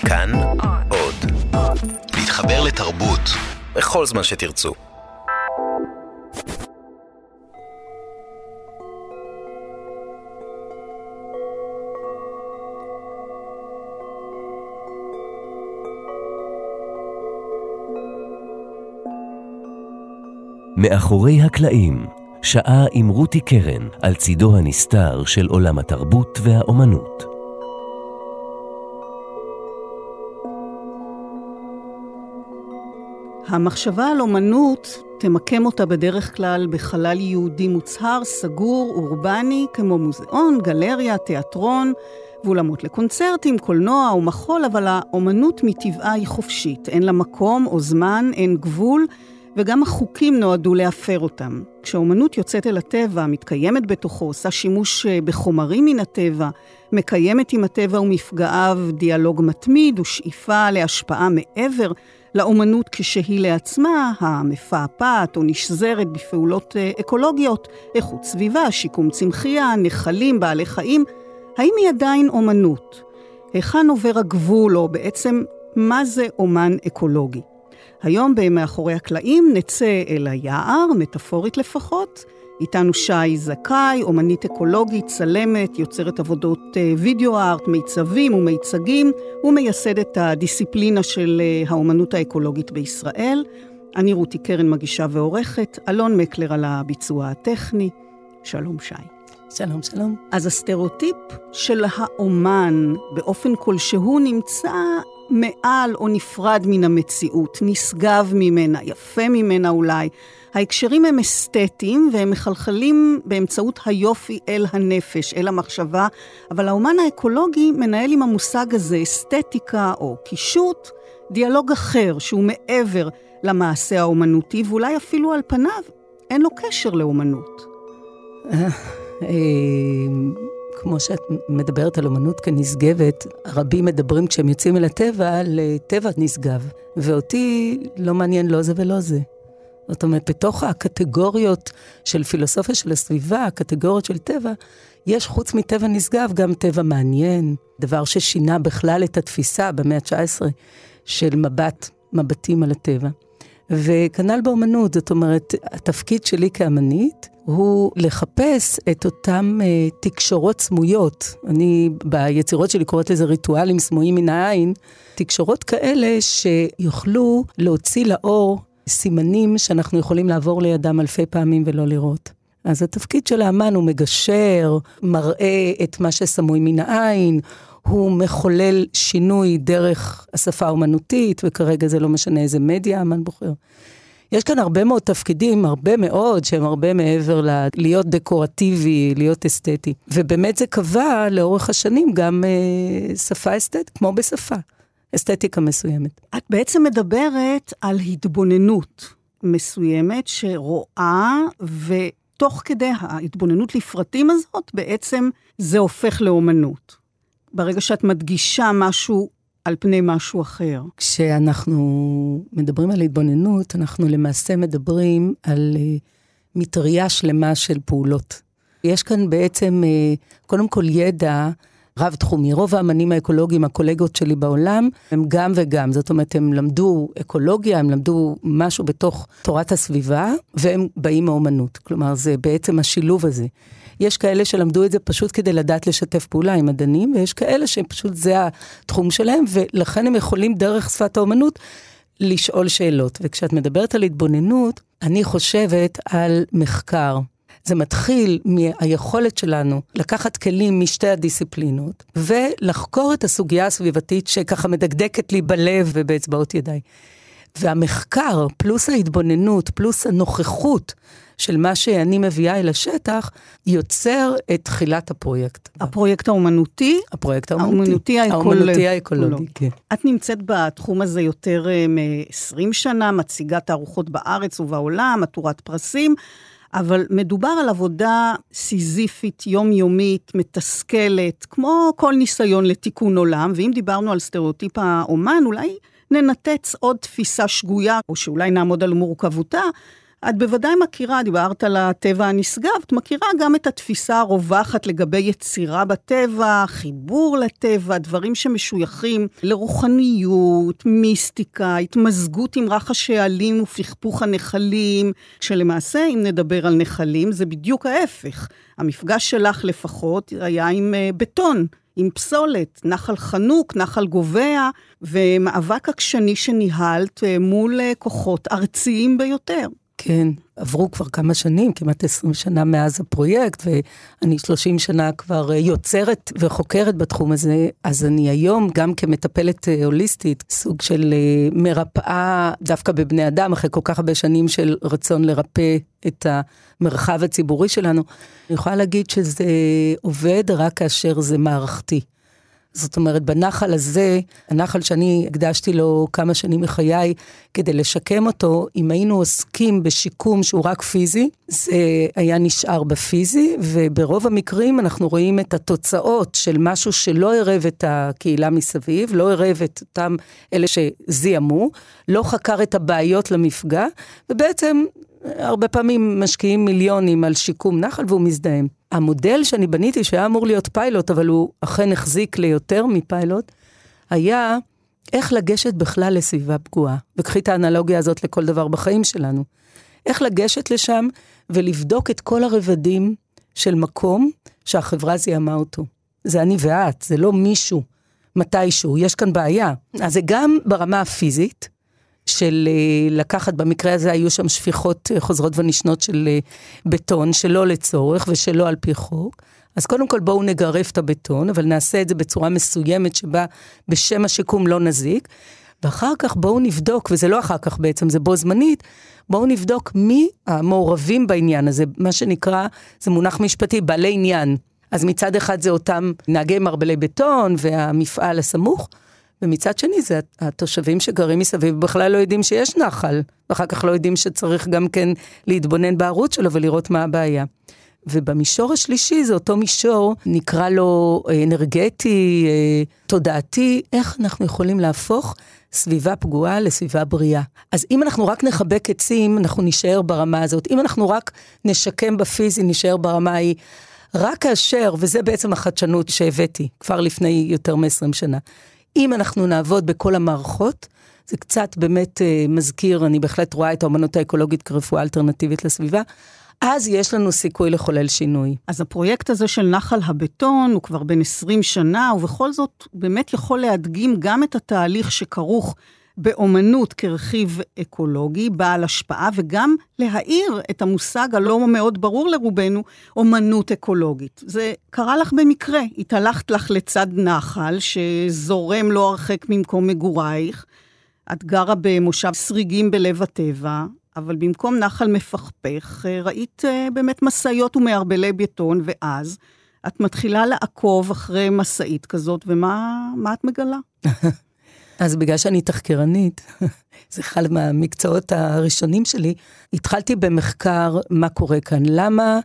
כאן עוד. להתחבר לתרבות בכל זמן שתרצו. מאחורי הקלעים, שעה עם רותי קרן על צידו הנסתר של עולם התרבות והאומנות. המחשבה על אומנות תמקם אותה בדרך כלל בחלל יהודי מוצהר, סגור, אורבני, כמו מוזיאון, גלריה, תיאטרון, ואולמות לקונצרטים, קולנוע ומחול, אבל האומנות מטבעה היא חופשית. אין לה מקום או זמן, אין גבול, וגם החוקים נועדו להפר אותם. כשהאומנות יוצאת אל הטבע, מתקיימת בתוכו, עושה שימוש בחומרים מן הטבע, מקיימת עם הטבע ומפגעיו דיאלוג מתמיד ושאיפה להשפעה מעבר לאומנות כשהיא לעצמה, המפעפעת או נשזרת בפעולות אקולוגיות, איכות סביבה, שיקום צמחייה, נחלים, בעלי חיים, האם היא עדיין אומנות? היכן עובר הגבול, או בעצם מה זה אומן אקולוגי? היום במאחורי הקלעים נצא אל היער, מטאפורית לפחות. איתנו שי זכאי, אומנית אקולוגית, צלמת, יוצרת עבודות וידאו ארט, מיצבים ומיצגים, ומייסדת הדיסציפלינה של האומנות האקולוגית בישראל. אני רותי קרן, מגישה ועורכת, אלון מקלר על הביצוע הטכני. שלום שי. שלום, שלום. אז הסטריאוטיפ של האומן באופן כלשהו נמצא מעל או נפרד מן המציאות, נשגב ממנה, יפה ממנה אולי. ההקשרים הם אסתטיים והם מחלחלים באמצעות היופי אל הנפש, אל המחשבה, אבל האומן האקולוגי מנהל עם המושג הזה אסתטיקה או קישוט, דיאלוג אחר שהוא מעבר למעשה האומנותי, ואולי אפילו על פניו אין לו קשר לאומנות. כמו שאת מדברת על אומנות כנשגבת, רבים מדברים כשהם יוצאים אל הטבע, לטבע נשגב. ואותי לא מעניין לא זה ולא זה. זאת אומרת, בתוך הקטגוריות של פילוסופיה של הסביבה, הקטגוריות של טבע, יש חוץ מטבע נשגב גם טבע מעניין, דבר ששינה בכלל את התפיסה במאה ה-19 של מבטים על הטבע. וכנ"ל באומנות, זאת אומרת, התפקיד שלי כאמנית, הוא לחפש את אותם תקשורות סמויות. אני ביצירות שלי קוראת לזה ריטואלים סמויים מן העין, תקשורות כאלה שיוכלו להוציא לאור סימנים שאנחנו יכולים לעבור לידם אלפי פעמים ולא לראות. אז התפקיד של האמן הוא מגשר, מראה את מה שסמוי מן העין, הוא מחולל שינוי דרך השפה האומנותית, וכרגע זה לא משנה איזה מדיה האמן בוחר. יש כאן הרבה מאוד תפקידים, הרבה מאוד, שהם הרבה מעבר להיות דקורטיבי, להיות אסתטי. ובאמת זה קבע לאורך השנים גם שפה אסתטית, כמו בשפה, אסתטיקה מסוימת. את בעצם מדברת על התבוננות מסוימת שרואה, ותוך כדי ההתבוננות לפרטים הזאת, בעצם זה הופך לאומנות. ברגע שאת מדגישה משהו על פני משהו אחר. כשאנחנו מדברים על התבוננות, אנחנו למעשה מדברים על מטריה שלמה של פעולות. יש כאן בעצם, קודם כל ידע רב תחומי. רוב האמנים האקולוגיים, הקולגות שלי בעולם, הם גם וגם. זאת אומרת, הם למדו אקולוגיה, הם למדו משהו בתוך תורת הסביבה, והם באים מאומנות. כלומר, זה בעצם השילוב הזה. יש כאלה שלמדו את זה פשוט כדי לדעת לשתף פעולה עם מדענים, ויש כאלה שפשוט זה התחום שלהם, ולכן הם יכולים דרך שפת האומנות לשאול שאלות. וכשאת מדברת על התבוננות, אני חושבת על מחקר. זה מתחיל מהיכולת שלנו לקחת כלים משתי הדיסציפלינות, ולחקור את הסוגיה הסביבתית שככה מדקדקת לי בלב ובאצבעות ידיי. והמחקר, פלוס ההתבוננות, פלוס הנוכחות של מה שאני מביאה אל השטח, יוצר את תחילת הפרויקט. הפרויקט האומנותי? הפרויקט האומנותי האקולוגי, כן. את נמצאת בתחום הזה יותר מ-20 שנה, מציגה תערוכות בארץ ובעולם, עטורת פרסים, אבל מדובר על עבודה סיזיפית, יומיומית, מתסכלת, כמו כל ניסיון לתיקון עולם, ואם דיברנו על סטריאוטיפ האומן, אולי ננתץ עוד תפיסה שגויה, או שאולי נעמוד על מורכבותה, את בוודאי מכירה, דיברת על הטבע הנשגב, את מכירה גם את התפיסה הרווחת לגבי יצירה בטבע, חיבור לטבע, דברים שמשויכים לרוחניות, מיסטיקה, התמזגות עם רחש העלים ופכפוך הנחלים, שלמעשה אם נדבר על נחלים זה בדיוק ההפך. המפגש שלך לפחות היה עם בטון, עם פסולת, נחל חנוק, נחל גובע, ומאבק עקשני שניהלת מול כוחות ארציים ביותר. כן, עברו כבר כמה שנים, כמעט 20 שנה מאז הפרויקט, ואני 30 שנה כבר יוצרת וחוקרת בתחום הזה, אז אני היום גם כמטפלת הוליסטית, סוג של מרפאה דווקא בבני אדם, אחרי כל כך הרבה שנים של רצון לרפא את המרחב הציבורי שלנו, אני יכולה להגיד שזה עובד רק כאשר זה מערכתי. זאת אומרת, בנחל הזה, הנחל שאני הקדשתי לו כמה שנים מחיי, כדי לשקם אותו, אם היינו עוסקים בשיקום שהוא רק פיזי, זה היה נשאר בפיזי, וברוב המקרים אנחנו רואים את התוצאות של משהו שלא ערב את הקהילה מסביב, לא ערב את אותם אלה שזיהמו, לא חקר את הבעיות למפגע, ובעצם הרבה פעמים משקיעים מיליונים על שיקום נחל והוא מזדהם. המודל שאני בניתי, שהיה אמור להיות פיילוט, אבל הוא אכן החזיק ליותר מפיילוט, היה איך לגשת בכלל לסביבה פגועה. וקחי את האנלוגיה הזאת לכל דבר בחיים שלנו. איך לגשת לשם ולבדוק את כל הרבדים של מקום שהחברה זיהמה אותו. זה אני ואת, זה לא מישהו, מתישהו, יש כאן בעיה. אז זה גם ברמה הפיזית, של לקחת, במקרה הזה היו שם שפיכות חוזרות ונשנות של בטון, שלא לצורך ושלא על פי חוק. אז קודם כל בואו נגרף את הבטון, אבל נעשה את זה בצורה מסוימת שבה בשם השיקום לא נזיק, ואחר כך בואו נבדוק, וזה לא אחר כך בעצם, זה בו זמנית, בואו נבדוק מי המעורבים בעניין הזה, מה שנקרא, זה מונח משפטי, בעלי עניין. אז מצד אחד זה אותם נהגי מרבלי בטון והמפעל הסמוך, ומצד שני זה התושבים שגרים מסביב בכלל לא יודעים שיש נחל, ואחר כך לא יודעים שצריך גם כן להתבונן בערוץ שלו ולראות מה הבעיה. ובמישור השלישי זה אותו מישור, נקרא לו אנרגטי, תודעתי, איך אנחנו יכולים להפוך סביבה פגועה לסביבה בריאה. אז אם אנחנו רק נחבק עצים, אנחנו נשאר ברמה הזאת. אם אנחנו רק נשקם בפיזי, נשאר ברמה ההיא. רק כאשר, וזה בעצם החדשנות שהבאתי, כבר לפני יותר מ-20 שנה, אם אנחנו נעבוד בכל המערכות, זה קצת באמת מזכיר, אני בהחלט רואה את האמנות האקולוגית כרפואה אלטרנטיבית לסביבה, אז יש לנו סיכוי לחולל שינוי. אז הפרויקט הזה של נחל הבטון הוא כבר בין 20 שנה, ובכל זאת באמת יכול להדגים גם את התהליך שכרוך באומנות כרכיב אקולוגי, בעל השפעה, וגם להאיר את המושג הלא מאוד ברור לרובנו, אומנות אקולוגית. זה קרה לך במקרה, התהלכת לך לצד נחל, שזורם לא הרחק ממקום מגורייך, את גרה במושב סריגים בלב הטבע, אבל במקום נחל מפכפך, ראית באמת מסעיות ומערבלי בטון, ואז את מתחילה לעקוב אחרי מסעית כזאת, ומה את מגלה? אז בגלל שאני תחקרנית, זה אחד מהמקצועות הראשונים שלי, התחלתי במחקר מה קורה כאן. למה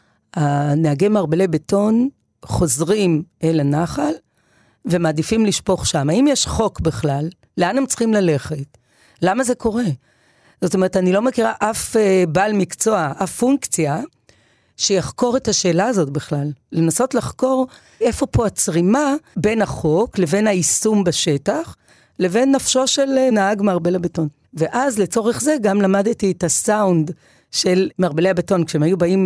הנהגי מרבלי בטון חוזרים אל הנחל, ומעדיפים לשפוך שם? האם יש חוק בכלל? לאן הם צריכים ללכת? למה זה קורה? זאת אומרת, אני לא מכירה אף בעל מקצוע, אף פונקציה, שיחקור את השאלה הזאת בכלל. לנסות לחקור איפה פה הצרימה בין החוק לבין היישום בשטח, לבין נפשו של נהג מרבל הבטון. ואז לצורך זה גם למדתי את הסאונד של מרבלי הבטון, כשהם היו באים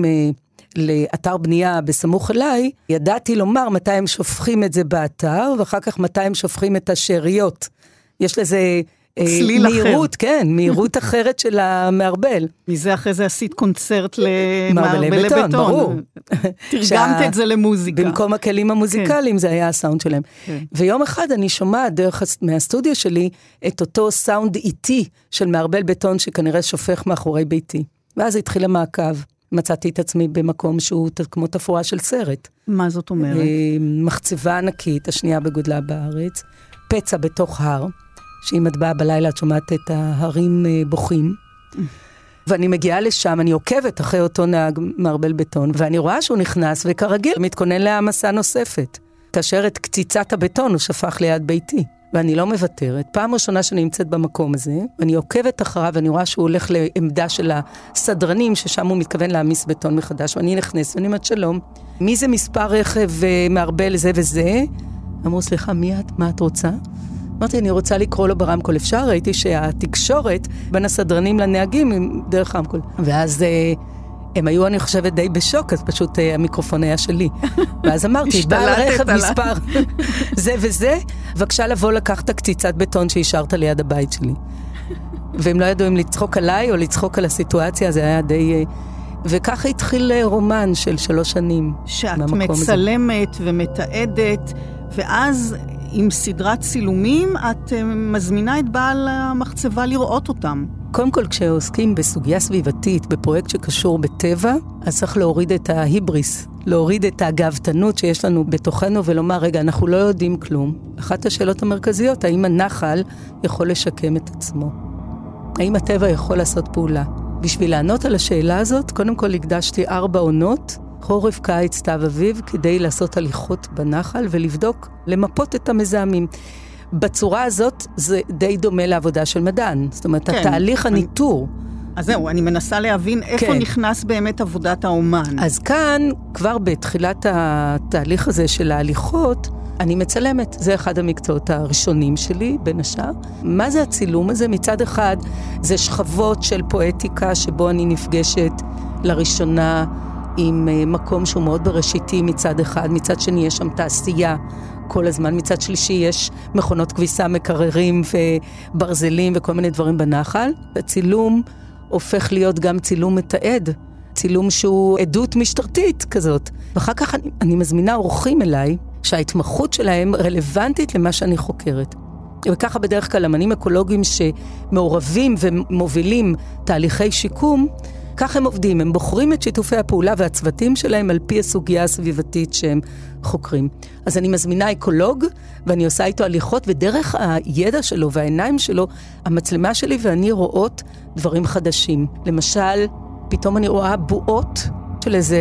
לאתר בנייה בסמוך אליי, ידעתי לומר מתי הם שופכים את זה באתר, ואחר כך מתי הם שופכים את השאריות. יש לזה מהירות, כן, מהירות אחרת של המערבל. מזה אחרי זה עשית קונצרט למערבלי בטון, ברור. תרגמת את זה למוזיקה. במקום הכלים המוזיקליים זה היה הסאונד שלהם. ויום אחד אני שומעת דרך מהסטודיו שלי את אותו סאונד איטי של מערבל בטון שכנראה שופך מאחורי ביתי. ואז התחיל המעקב. מצאתי את עצמי במקום שהוא כמו תפאורה של סרט. מה זאת אומרת? מחצבה ענקית, השנייה בגודלה בארץ, פצע בתוך הר, שאם את באה בלילה את שומעת את ההרים בוכים, ואני מגיעה לשם, אני עוקבת אחרי אותו נהג מרבל בטון, ואני רואה שהוא נכנס וכרגיל מתכונן להעמסה נוספת, כאשר את קציצת הבטון הוא שפך ליד ביתי. ואני לא מוותרת. פעם ראשונה שאני נמצאת במקום הזה, ואני עוקבת אחריו, ואני רואה שהוא הולך לעמדה של הסדרנים, ששם הוא מתכוון להעמיס בטון מחדש, ואני נכנס, ואני אומרת שלום, מי זה מספר רכב מערבל זה וזה? אמרו, סליחה, מי את? מה את רוצה? אמרתי, אני רוצה לקרוא לו ברמקול. אפשר? ראיתי שהתקשורת בין הסדרנים לנהגים דרך רמקול. ואז הם היו, אני חושבת, די בשוק, אז פשוט המיקרופון היה שלי. ואז אמרתי, בעל רכב מספר זה וזה, בבקשה לבוא לקח את הקציצת בטון שהשארת ליד הבית שלי. והם לא ידעו אם לצחוק עליי או לצחוק על הסיטואציה, זה היה די... וככה התחיל רומן של 3 שנים. שאת מצלמת ומתעדת, ואז עם סדרת צילומים, את מזמינה את בעל המחצבה לראות אותם. קודם כל, כשעוסקים בסוגיה סביבתית, בפרויקט שקשור בטבע, אז צריך להוריד את ההיבריס, להוריד את הגאוותנות שיש לנו בתוכנו, ולומר, רגע, אנחנו לא יודעים כלום. אחת השאלות המרכזיות, האם הנחל יכול לשקם את עצמו? האם הטבע יכול לעשות פעולה? בשביל לענות על השאלה הזאת, קודם כל הקדשתי 4 עונות, חורף, קיץ, סתיו, אביב, כדי לעשות הליכות בנחל ולבדוק, למפות את המזהמים. בצורה הזאת זה די דומה לעבודה של מדען. זאת אומרת, כן, התהליך הניטור. אז זהו, אני מנסה להבין איפה כן. נכנס באמת עבודת האומן. אז כאן, כבר בתחילת התהליך הזה של ההליכות, אני מצלמת. זה אחד המקצועות הראשונים שלי, בין השאר. מה זה הצילום הזה? מצד אחד, זה שכבות של פואטיקה, שבו אני נפגשת לראשונה עם מקום שהוא מאוד בראשיתי מצד אחד, מצד שני יש שם תעשייה כל הזמן, מצד שלישי יש מכונות כביסה, מקררים וברזלים וכל מיני דברים בנחל. הצילום הופך להיות גם צילום מתעד, צילום שהוא עדות משטרתית כזאת. ואחר כך אני מזמינה אורחים אליי, שההתמחות שלהם רלוונטית למה שאני חוקרת. וככה בדרך כלל אמנים אקולוגיים שמעורבים ומובילים תהליכי שיקום, כך הם עובדים, הם בוחרים את שיתופי הפעולה והצוותים שלהם על פי הסוגיה הסביבתית שהם חוקרים. אז אני מזמינה אקולוג, ואני עושה איתו הליכות, ודרך הידע שלו והעיניים שלו, המצלמה שלי ואני רואות דברים חדשים. למשל, פתאום אני רואה בועות של איזה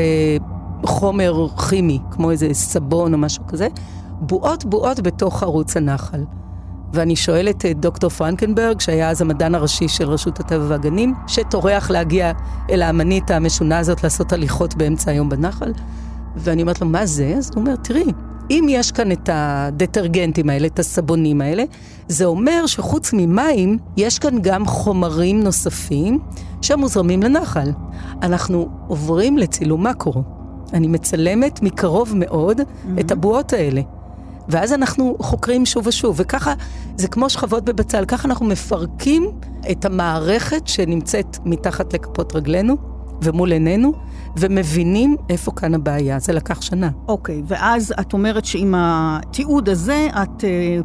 חומר כימי, כמו איזה סבון או משהו כזה, בועות בתוך ערוץ הנחל. ואני שואלת את דוקטור פרנקנברג, שהיה אז המדען הראשי של רשות הטבע והגנים, שתורח להגיע אל האמנית המשונה הזאת לעשות הליכות באמצע היום בנחל, ואני אומרת לו, מה זה? אז הוא אומר, תראי, אם יש כאן את הדטרגנטים האלה, את הסבונים האלה, זה אומר שחוץ ממים, יש כאן גם חומרים נוספים שמוזרמים לנחל. אנחנו עוברים לצילום מקרו. אני מצלמת מקרוב מאוד את הבועות האלה. ואז אנחנו חוקרים שוב ושוב, וככה זה כמו שכבות בבצל, ככה אנחנו מפרקים את המערכת שנמצאת מתחת לכפות רגלינו ומול עינינו, ומבינים איפה כאן הבעיה. זה לקח שנה. אוקיי, ואז את אומרת שעם התיעוד הזה, את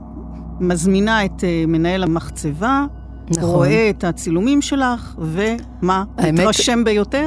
מזמינה את מנהל המחצבה, נכון. רואה את הצילומים שלך, ומה? מתרשם ביותר?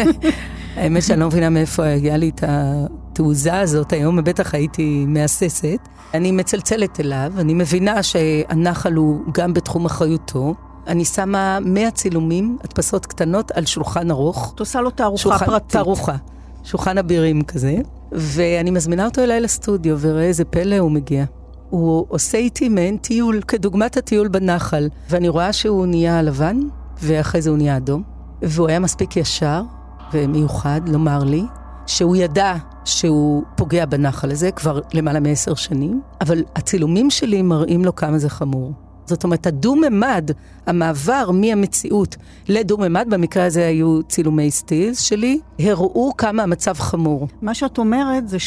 האמת שאני לא מבינה מאיפה היה לי את התעוזה הזאת, היום בטח הייתי מאססת. אני מצלצלת אליו, אני מבינה שהנחל הוא גם בתחום אחריותו. אני שמה 100 צילומים, הדפסות קטנות, על שולחן ארוך. את עושה לו תערוכה פרטית. תערוכה, שולחן אבירים כזה. ואני מזמינה אותו אליי לסטודיו, וראה איזה פלא הוא מגיע. הוא עושה איתי מעין טיול, כדוגמת הטיול בנחל. ואני רואה שהוא נהיה לבן, ואחרי זה הוא נהיה אדום. והוא היה מספיק ישר ומיוחד לומר לי, שהוא ידע שהוא פוגע בנחל הזה כבר למעלה מ10 שנים, אבל הצילומים שלי מראים לו כמה זה חמור. זאת אומרת, הדו-ממד, המעבר מהמציאות לדו-ממד, במקרה הזה היו צילומי סטילס שלי, הראו כמה המצב חמור. מה שאת אומרת זה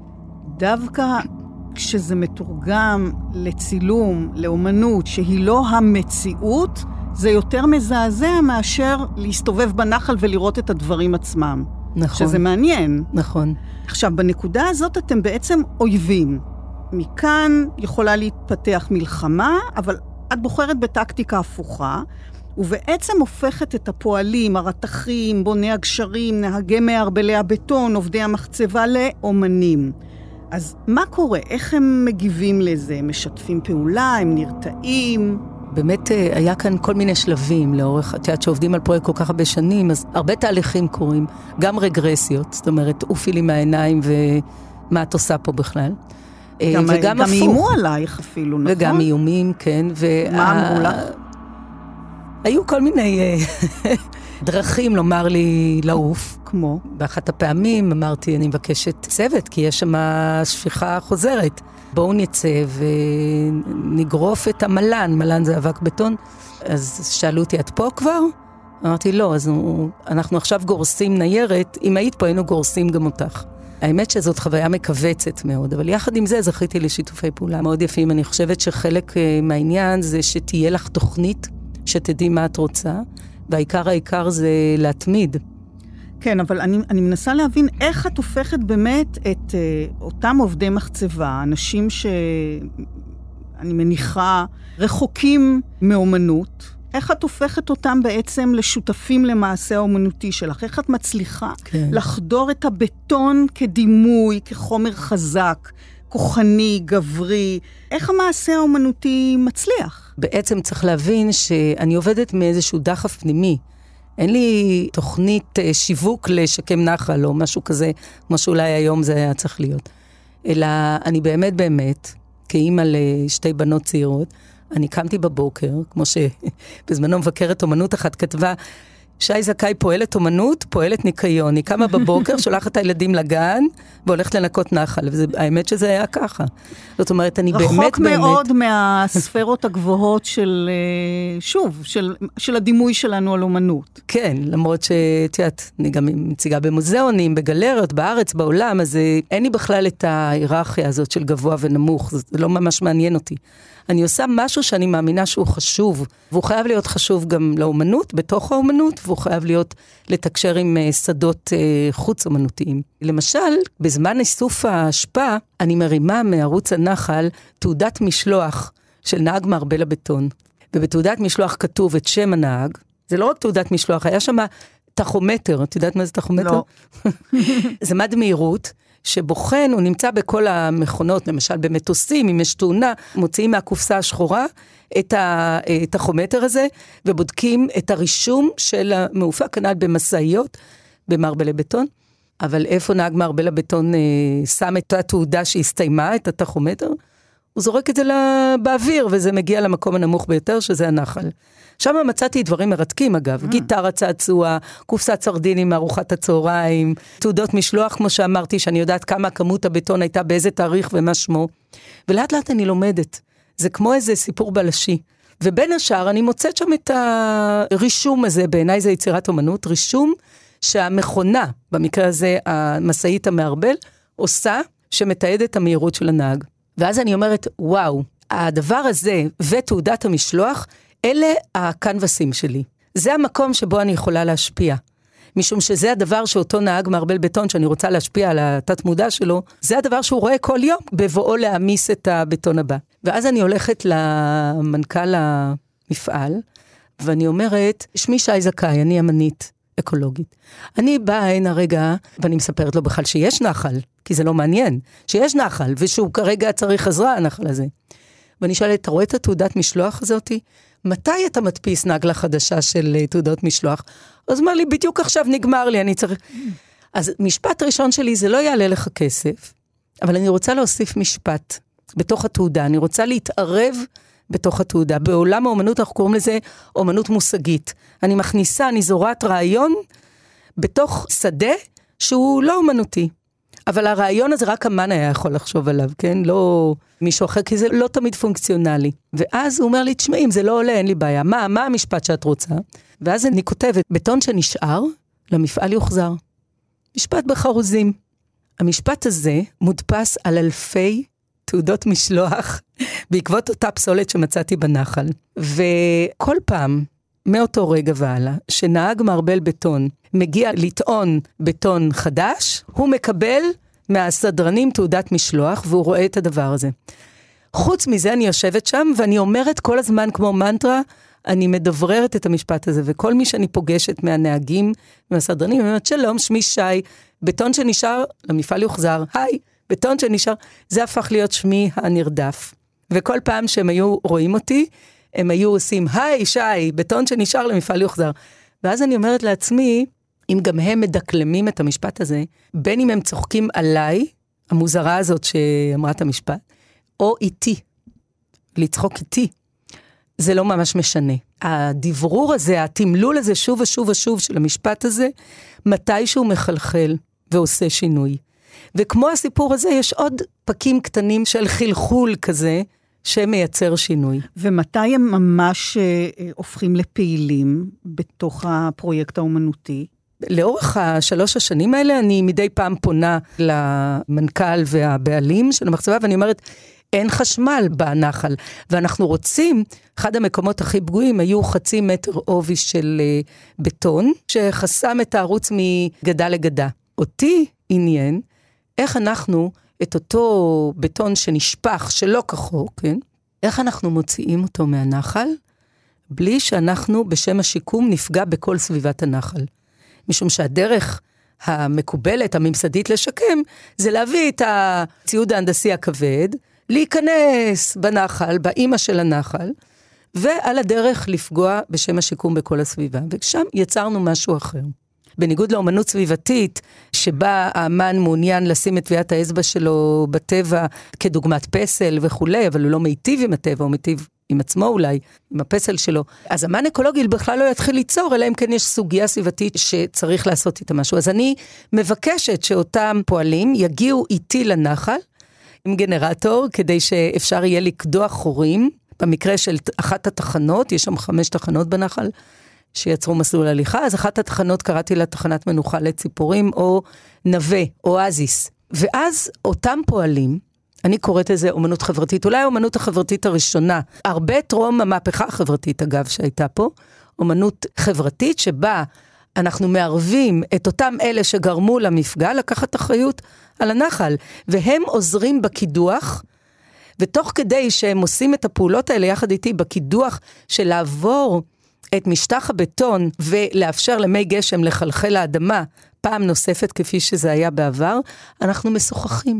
שדווקא כשזה מתורגם לצילום, לאומנות, שהיא לא המציאות, זה יותר מזעזע מאשר להסתובב בנחל ולראות את הדברים עצמם. נכון. שזה מעניין. נכון. עכשיו, בנקודה הזאת אתם בעצם אויבים. מכאן יכולה להתפתח מלחמה, אבל את בוחרת בטקטיקה הפוכה, ובעצם הופכת את הפועלים, הרתכים, בוני הגשרים, נהגי מערבלי הבטון, עובדי המחצבה לאומנים. אז מה קורה? איך הם מגיבים לזה? משתפים פעולה? הם נרתעים? באמת היה כאן כל מיני שלבים לאורך, את יודעת שעובדים על פרויקט כל כך הרבה שנים, אז הרבה תהליכים קורים, גם רגרסיות, זאת אומרת, אופי לי מהעיניים ומה את עושה פה בכלל. וגם הפוך. גם איומו עלייך אפילו, נכון? וגם איומים, כן. מה אמרו לך? היו כל מיני דרכים לומר לי לעוף. כמו? באחת הפעמים אמרתי, אני מבקשת צוות, כי יש שם שפיכה חוזרת. בואו נצא ונגרוף את המלן. מלן זה אבק בטון. אז שאלו אותי, את פה כבר? אמרתי, לא, אז אנחנו עכשיו גורסים ניירת, אם היית פה היינו גורסים גם אותך. האמת שזאת חוויה מקווצת מאוד, אבל יחד עם זה זכיתי לשיתופי פעולה מאוד יפים. אני חושבת שחלק מהעניין זה שתהיה לך תוכנית, שתדעי מה את רוצה, והעיקר זה להתמיד. כן, אבל אני מנסה להבין איך את הופכת באמת את אותם עובדי מחצבה, אנשים שאני מניחה רחוקים מאומנות, איך את הופכת אותם בעצם לשותפים למעשה האומנותי שלך? איך את מצליחה לחדור את הבטון כדימוי, כחומר חזק, כוחני, גברי? איך המעשה האומנותי מצליח? בעצם צריך להבין שאני עובדת מאיזשהו דחף פנימי. אין לי תוכנית שיווק לשקם נחל או משהו כזה, כמו שאולי היום זה היה צריך להיות. אלא אני באמת, כאימא לשתי בנות צעירות, אני קמתי בבוקר, כמו שבזמנו מבקרת אומנות אחת כתבה, שי זכאי פועלת אומנות, פועלת ניקיון. היא קמה בבוקר, שולחת את הילדים לגן, והולכת לנקות נחל. והאמת שזה היה ככה. זאת אומרת, אני באמת... רחוק מאוד מהספרות הגבוהות של, שוב, של הדימוי שלנו על אומנות. כן, למרות שתיאת, אני גם מציגה במוזיאונים, בגלריות, בארץ, בעולם, אז אין לי בכלל את ההיררכיה הזאת של גבוה ונמוך. זה לא ממש מעניין אותי. אני עושה משהו שאני מאמינה שהוא חשוב, והוא חייב להיות חשוב גם לאומנות, בתוך האומנות, והוא חייב להיות לתקשר עם שדות חוץ אומנותיים. למשל, בזמן איסוף האשפה, אני מרימה מערוץ הנחל תעודת משלוח של נהג מערבל הבטון. ובתעודת משלוח כתוב את שם הנהג. זה לא רק תעודת משלוח, היה שם תחומטר. את יודעת מה זה תחומטר? לא. זה מד מהירות. שבוחן, הוא נמצא בכל המכונות, למשל במטוסים, אם יש תאונה, מוציאים מהקופסה השחורה את התחומטר הזה, ובודקים את הרישום של המעופה, כנ"ל במסעיות, במערבלי בטון. אבל איפה נהג מערבל הבטון שם את התעודה שהסתיימה, את התחומטר? הוא זורק את זה באוויר, וזה מגיע למקום הנמוך ביותר, שזה הנחל. שם מצאתי דברים מרתקים אגב, גיטרה צעצוע, קופסת סרדינים מארוחת הצהריים, תעודות משלוח כמו שאמרתי, שאני יודעת כמה כמות הבטון הייתה באיזה תאריך ומה שמו, ולאט לאט אני לומדת, זה כמו איזה סיפור בלשי, ובין השאר אני מוצאת שם את הרישום הזה, בעיניי זה יצירת אומנות, רישום שהמכונה, במקרה הזה המסעית המערבל, עושה שמתעד את המהירות של הנהג. ואז אני אומרת, וואו, הדבר הזה ותעודת המשלוח, אלה הקנבסים שלי. זה המקום שבו אני יכולה להשפיע. משום שזה הדבר שאותו נהג מערבל בטון, שאני רוצה להשפיע על התת מודע שלו, זה הדבר שהוא רואה כל יום, בבואו להעמיס את הבטון הבא. ואז אני הולכת למנכ"ל המפעל, ואני אומרת, שמי שי זכאי, אני אמנית אקולוגית. אני באה הנה רגע, ואני מספרת לו בכלל שיש נחל, כי זה לא מעניין, שיש נחל, ושהוא כרגע צריך עזרה, הנחל הזה. ואני שואלת, אתה רואה את התעודת משלוח הזאת? מתי אתה מדפיס נגלה חדשה של תעודות משלוח? אז אמר לי, בדיוק עכשיו נגמר לי, אני צריך... אז משפט ראשון שלי, זה לא יעלה לך כסף, אבל אני רוצה להוסיף משפט בתוך התעודה, אני רוצה להתערב בתוך התעודה. בעולם האומנות אנחנו קוראים לזה אומנות מושגית. אני מכניסה, אני זורת רעיון בתוך שדה שהוא לא אומנותי. אבל הרעיון הזה רק אמן היה יכול לחשוב עליו, כן? לא מישהו אחר, כי זה לא תמיד פונקציונלי. ואז הוא אומר לי, תשמעי, אם זה לא עולה, אין לי בעיה. מה המשפט שאת רוצה? ואז אני כותבת, בטון שנשאר, למפעל יוחזר. משפט בחרוזים. המשפט הזה מודפס על אלפי תעודות משלוח, בעקבות אותה פסולת שמצאתי בנחל. וכל פעם, מאותו רגע ועלה, שנהג מערבל בטון, מגיע לטעון בטון חדש, הוא מקבל מהסדרנים תעודת משלוח, והוא רואה את הדבר הזה. חוץ מזה אני יושבת שם, ואני אומרת כל הזמן כמו מנטרה, אני מדבררת את המשפט הזה, וכל מי שאני פוגשת מהנהגים, מהסדרנים, אני אומרת, שלום, שמי שי, בטון שנשאר, למפעל יוחזר, היי, בטון שנשאר, זה הפך להיות שמי הנרדף. וכל פעם שהם היו רואים אותי, הם היו עושים, היי, שי, בטון שנשאר למפעל יוחזר. ואז אני אומרת לעצמי, אם גם הם מדקלמים את המשפט הזה, בין אם הם צוחקים עליי, המוזרה הזאת שאמרה את המשפט, או איתי, לצחוק איתי. זה לא ממש משנה. הדברור הזה, התמלול הזה שוב ושוב ושוב של המשפט הזה, מתישהו מחלחל ועושה שינוי. וכמו הסיפור הזה, יש עוד פקים קטנים של חלחול כזה, שמייצר שינוי. ומתי הם ממש הופכים לפעילים בתוך הפרויקט האומנותי? לאורך 3 השנים האלה, אני מדי פעם פונה למנכ"ל והבעלים של המחצבה, ואני אומרת, אין חשמל בנחל, ואנחנו רוצים, אחד המקומות הכי פגועים, היו 0.5 מטר עובי של בטון, שחסם את הערוץ מגדה לגדה. אותי עניין, איך אנחנו, את אותו בטון שנשפח, שלא כחוק, כן? איך אנחנו מוציאים אותו מהנחל, בלי שאנחנו בשם השיקום נפגע בכל סביבת הנחל. משום שהדרך המקובלת, הממסדית לשקם, זה להביא את הציוד ההנדסי הכבד, להיכנס בנחל, באמא של הנחל, ועל הדרך לפגוע בשם השיקום בכל הסביבה. ושם יצרנו משהו אחר. בניגוד לאומנות סביבתית, שבה האמן מעוניין לשים את טביעת האצבע שלו בטבע, כדוגמת פסל וכו', אבל הוא לא מיטיב עם הטבע, הוא מיטיב עם עצמו אולי, עם הפסל שלו. אז אמן אקולוגי בכלל לא יתחיל ליצור, אלא אם כן יש סוגיה סביבתית שצריך לעשות איתה משהו. אז אני מבקשת שאותם פועלים יגיעו איתי לנחל, עם גנרטור, כדי שאפשר יהיה לקדוח חורים. במקרה של אחת התחנות, יש שם 5 תחנות בנחל, שיצרו מסלול הליכה, אז אחת התחנות קראתי לה תחנת מנוחה לציפורים, או נווה, אואזיס. ואז אותם פועלים, אני קוראת לזה אומנות חברתית, אולי האומנות החברתית הראשונה, הרבה טרום המהפכה החברתית אגב שהייתה פה, אומנות חברתית שבה אנחנו מערבים את אותם אלה שגרמו למפגע, לקחת אחריות על הנחל, והם עוזרים בקידוח, ותוך כדי שהם עושים את הפעולות האלה יחד איתי בקידוח של לעבור את משטח הבטון ולאפשר למי גשם לחלחל לאדמה פעם נוספת כפי שזה היה בעבר, אנחנו משוחחים.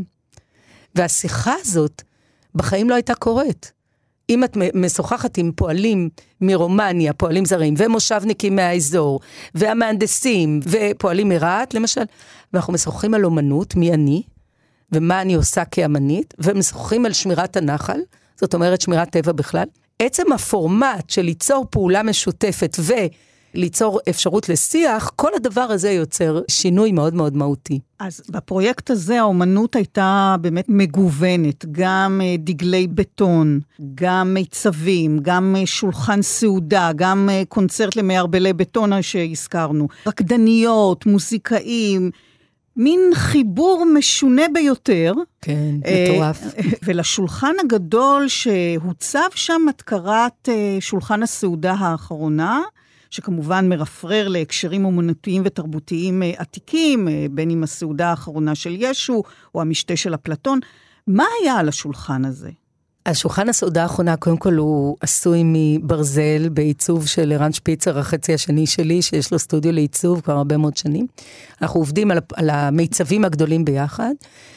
והשיחה הזאת בחיים לא הייתה קורית. אם את משוחחת עם פועלים מרומניה, פועלים זרים, ומושבניקים מהאזור, והמהנדסים, ופועלים מרעת, למשל, ואנחנו משוחחים על אומנות, מי אני, ומה אני עושה כאמנית, ומשוחחים על שמירת הנחל, זאת אומרת שמירת טבע בכלל. עצם הפורמט של ליצור פעולה משותפת, וליצור אפשרות לשיח, כל הדבר הזה יוצר שינוי מאוד מאוד מהותי. אז בפרויקט הזה האומנות הייתה באמת מגוונת, גם דגלי בטון, גם מיצבים, גם שולחן סעודה, גם קונצרט למערבלי בטון שהזכרנו, רקדניות, מוזיקאים, מין חיבור משונה ביותר. כן, מטורף. ולשולחן הגדול שהוצב שם את קראת שולחן הסעודה האחרונה, שכמובן מרפרר להקשרים אומנותיים ותרבותיים עתיקים, בין עם הסעודה האחרונה של ישו, או המשתה של אפלטון. מה היה על השולחן הזה? השולחן הסעודה האחרונה, קודם כל הוא עשוי מברזל, בעיצוב של ערן שפיצר, החצי השני שלי, שיש לו סטודיו לעיצוב כבר הרבה מאוד שנים. אנחנו עובדים על המיצבים הגדולים ביחד,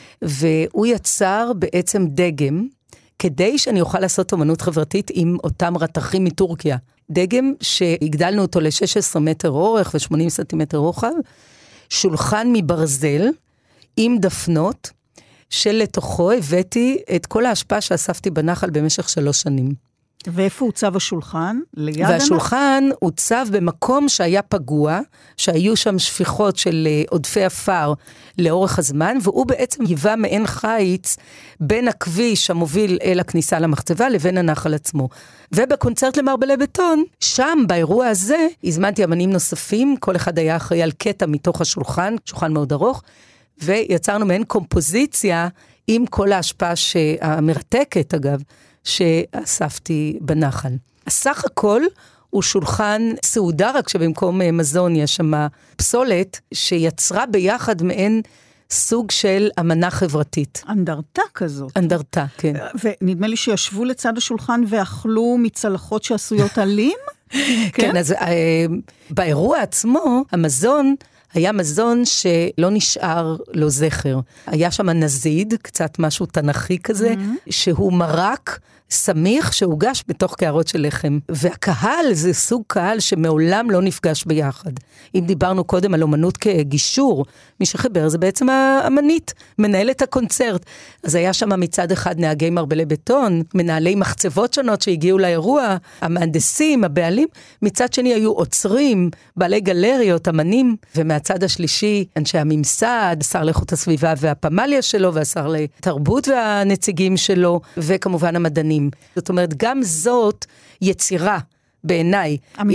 והוא יצר בעצם דגם, כדי שאני אוכל לעשות אומנות חברתית עם אותם רתחים מטורקיה. דגם שהגדלנו אותו ל-16 מטר אורך ו-80 סנטימטר רוחב, שולחן מברזל עם דפנות, שלתוכו הבאתי את כל ההשפעה שאספתי בנחל במשך 3 שנים. ואיפה הוצב השולחן? ליד הנחל? והשולחן הוצב במקום שהיה פגוע, שהיו שם שפיכות של עודפי אפר לאורך הזמן, והוא בעצם היווה מעין חיץ בין הכביש המוביל אל הכניסה למחצבה לבין הנחל עצמו. ובקונצרט למערבלי בטון, שם באירוע הזה, הזמנתי אמנים נוספים, כל אחד היה אחראי על קטע מתוך השולחן, שולחן מאוד ארוך, ויצרנו מעין קומפוזיציה עם כל ההשפעה המרתקת אגב, שאספתי בנחל. הסך הכל הוא שולחן סעודה, רק שבמקום מזון יש שם פסולת, שיצרה ביחד מעין סוג של אמנה חברתית. אנדרטה כזאת. אנדרטה, כן. ונדמה לי שישבו לצד השולחן ואכלו מצלחות שעשויות עלים? כן, אז באירוע עצמו, המזון היה מזון שלא נשאר לו זכר. היה שם נזיד, קצת משהו תנכי כזה, שהוא מרק סמיך שהוגש בתוך קערות של לחם. והקהל זה סוג קהל שמעולם לא נפגש ביחד. אם דיברנו קודם על אומנות כגישור, מי שחיבר זה בעצם האמנית, מנהלת הקונצרט. אז היה שם מצד אחד נהגי מרבלי בטון, מנהלי מחצבות שונות שהגיעו לאירוע, המהנדסים, הבעלים, מצד שני היו עוצרים, בעלי גלריות, אמנים, ומהצד השלישי אנשי הממסד, שר לאיכות הסביבה והפמליה שלו, והשר לתרבות והנציגים שלו, וכמובן המדענים. זאת אומרת, גם זאת יצירה בעיניי.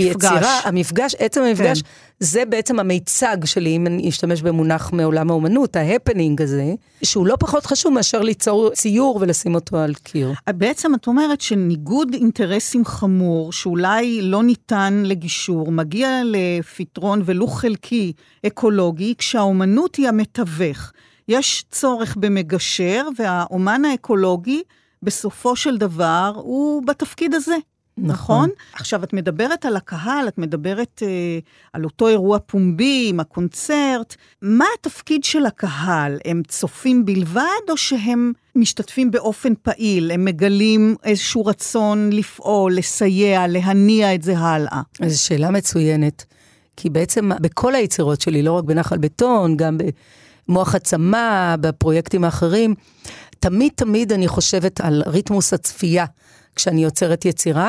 המפגש, עצם המפגש, כן. זה בעצם המיצג שלי, אם אני אשתמש במונח מעולם האומנות, ההפנינג הזה, שהוא לא פחות חשוב מאשר ליצור ציור ולשים אותו על קיר. בעצם את אומרת שניגוד אינטרסים חמור, שאולי לא ניתן לגישור, מגיע לפתרון ולו חלקי אקולוגי, כשהאומנות היא המתווך. יש צורך במגשר, והאומן האקולוגי, בסופו של דבר, הוא בתפקיד הזה. נכון? עכשיו, את מדברת על הקהל, את מדברת על אותו אירוע פומבי, עם הקונצרט. מה התפקיד של הקהל? הם צופים בלבד, או שהם משתתפים באופן פעיל? הם מגלים איזשהו רצון לפעול, לסייע, להניע את זה הלאה? זו שאלה מצוינת. כי בעצם בכל היצירות שלי, לא רק בנחל בטון, גם במוח עצמה, בפרויקטים האחרים, תמיד אני חושבת על ריתמוס הצפייה, כשאני יוצרת יצירה,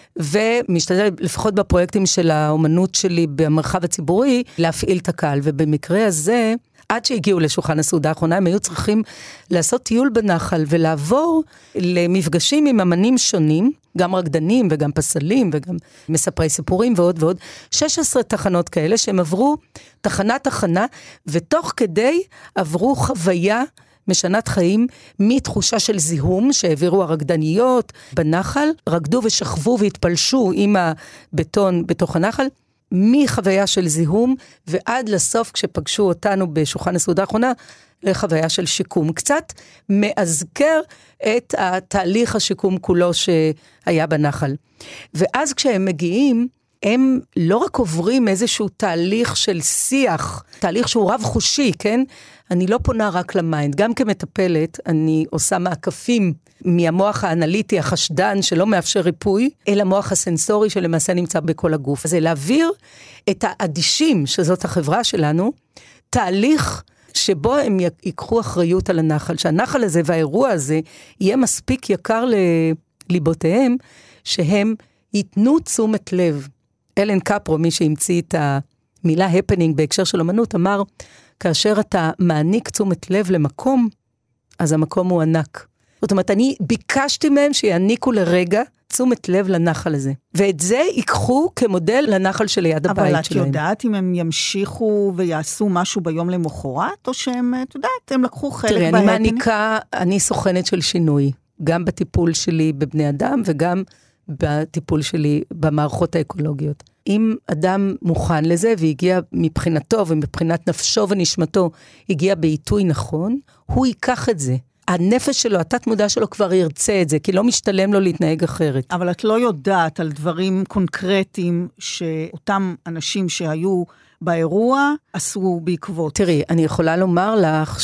ומשתדל לפחות בפרויקטים של האומנות שלי במרחב הציבורי, להפעיל את הקהל, ובמקרה הזה, עד שהגיעו לשולחן הסעודה האחרונה, הם היו צריכים לעשות טיול בנחל, ולעבור למפגשים עם אמנים שונים, גם רקדנים וגם פסלים, וגם מספרי סיפורים ועוד ועוד, 16 תחנות כאלה, שהם עברו תחנה, ותוך כדי עברו חוויה, משנת חיים, מתחושה של זיהום שהעבירו הרקדניות בנחל, רקדו ושכבו והתפלשו עם הבטון בתוך הנחל, מחוויה של זיהום ועד לסוף כשפגשו אותנו בשולחן הסעודה האחרונה, לחוויה של שיקום. קצת מאזכר את התהליך השיקום כולו שהיה בנחל. ואז כשהם מגיעים, הם לא רק עוברים איזשהו תהליך של שיח, תהליך שהוא רב חושי, כן? אני לא פונה רק למיינד, גם כמטפלת אני עושה מעקפים מהמוח האנליטי החשדן שלא מאפשר ריפוי, אל המוח הסנסורי שלמעשה נמצא בכל הגוף. אז זה להעביר את האדישים, שזאת החברה שלנו, תהליך שבו הם ייקחו אחריות על הנחל, שהנחל הזה והאירוע הזה יהיה מספיק יקר לליבותיהם, שהם ייתנו תשומת לב. אלן קפרו, מי שהמציא את המילה הפנינג בהקשר של אמנות, אמר, כאשר אתה מעניק תשומת לב למקום, אז המקום הוא ענק. זאת אומרת, אני ביקשתי מהם שיעניקו לרגע תשומת לב לנחל הזה. ואת זה ייקחו כמודל לנחל שליד הבית שלהם. אבל את יודעת אם הם ימשיכו ויעשו משהו ביום למחרת, או שהם, את יודעת, הם לקחו חלק בהפנינג? תראי, אני סוכנת של שינוי, גם בטיפול שלי בבני אדם, וגם בטיפול שלי במערכות האקולוגיות. אם אדם מוכן לזה, והגיע מבחינתו ומבחינת נפשו ונשמתו, הגיע בעיתוי נכון, הוא ייקח את זה. הנפש שלו, התת מודע שלו כבר ירצה את זה, כי לא משתלם לו להתנהג אחרת. אבל את לא יודעת על דברים קונקרטיים שאותם אנשים שהיו באירוע עשו בעקבות. תראי, אני יכולה לומר לך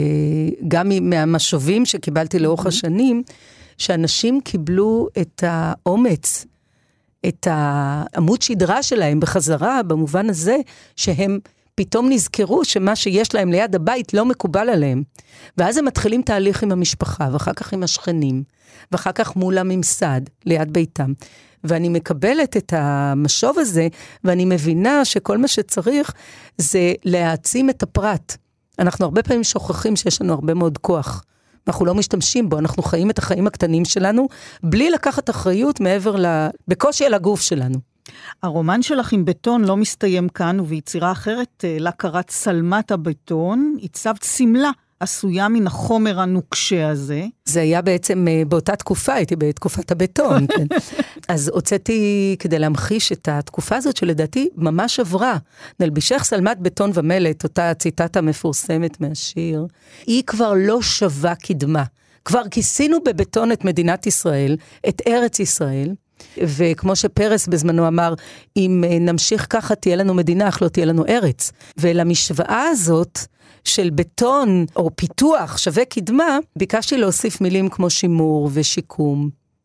שגם מהמשובים שקיבלתי לאורך השנים, שאנשים קיבלו את האומץ, את העמוד שדרה שלהם בחזרה, במובן הזה שהם פתאום נזכרו שמה שיש להם ליד הבית לא מקובל עליהם. ואז הם מתחילים תהליך עם המשפחה, ואחר כך עם השכנים, ואחר כך מול הממסד, ליד ביתם. ואני מקבלת את המשוב הזה, ואני מבינה שכל מה שצריך זה להעצים את הפרט. אנחנו הרבה פעמים שוכחים שיש לנו הרבה מאוד כוח. אנחנו לא משתמשים בו, אנחנו חיים את החיים הקטנים שלנו, בלי לקחת אחריות מעבר בקושי על הגוף שלנו. הרומן שלך עם בטון לא מסתיים כאן, וביצירה אחרת, לה קראת סלמת הבטון, הצבת סמלה עשויה מן החומר הנוקשה הזה. זה היה בעצם באותה תקופה, הייתי בתקופת הבטון, כן. אז הוצאתי כדי להמחיש את התקופה הזאת, שלדעתי ממש עברה. נלבישך סלמת בטון ומלט, אותה ציטטה מפורסמת מהשיר, היא כבר לא שווה קדמה. כבר כיסינו בבטון את מדינת ישראל, את ארץ ישראל, וכמו שפרס בזמנו אמר, אם נמשיך ככה תהיה לנו מדינה, אך לא תהיה לנו ארץ. ולמשוואה הזאת של בטון או פיתוח שווה קדמה, ביקשתי להוסיף מילים כמו שימור ושיקום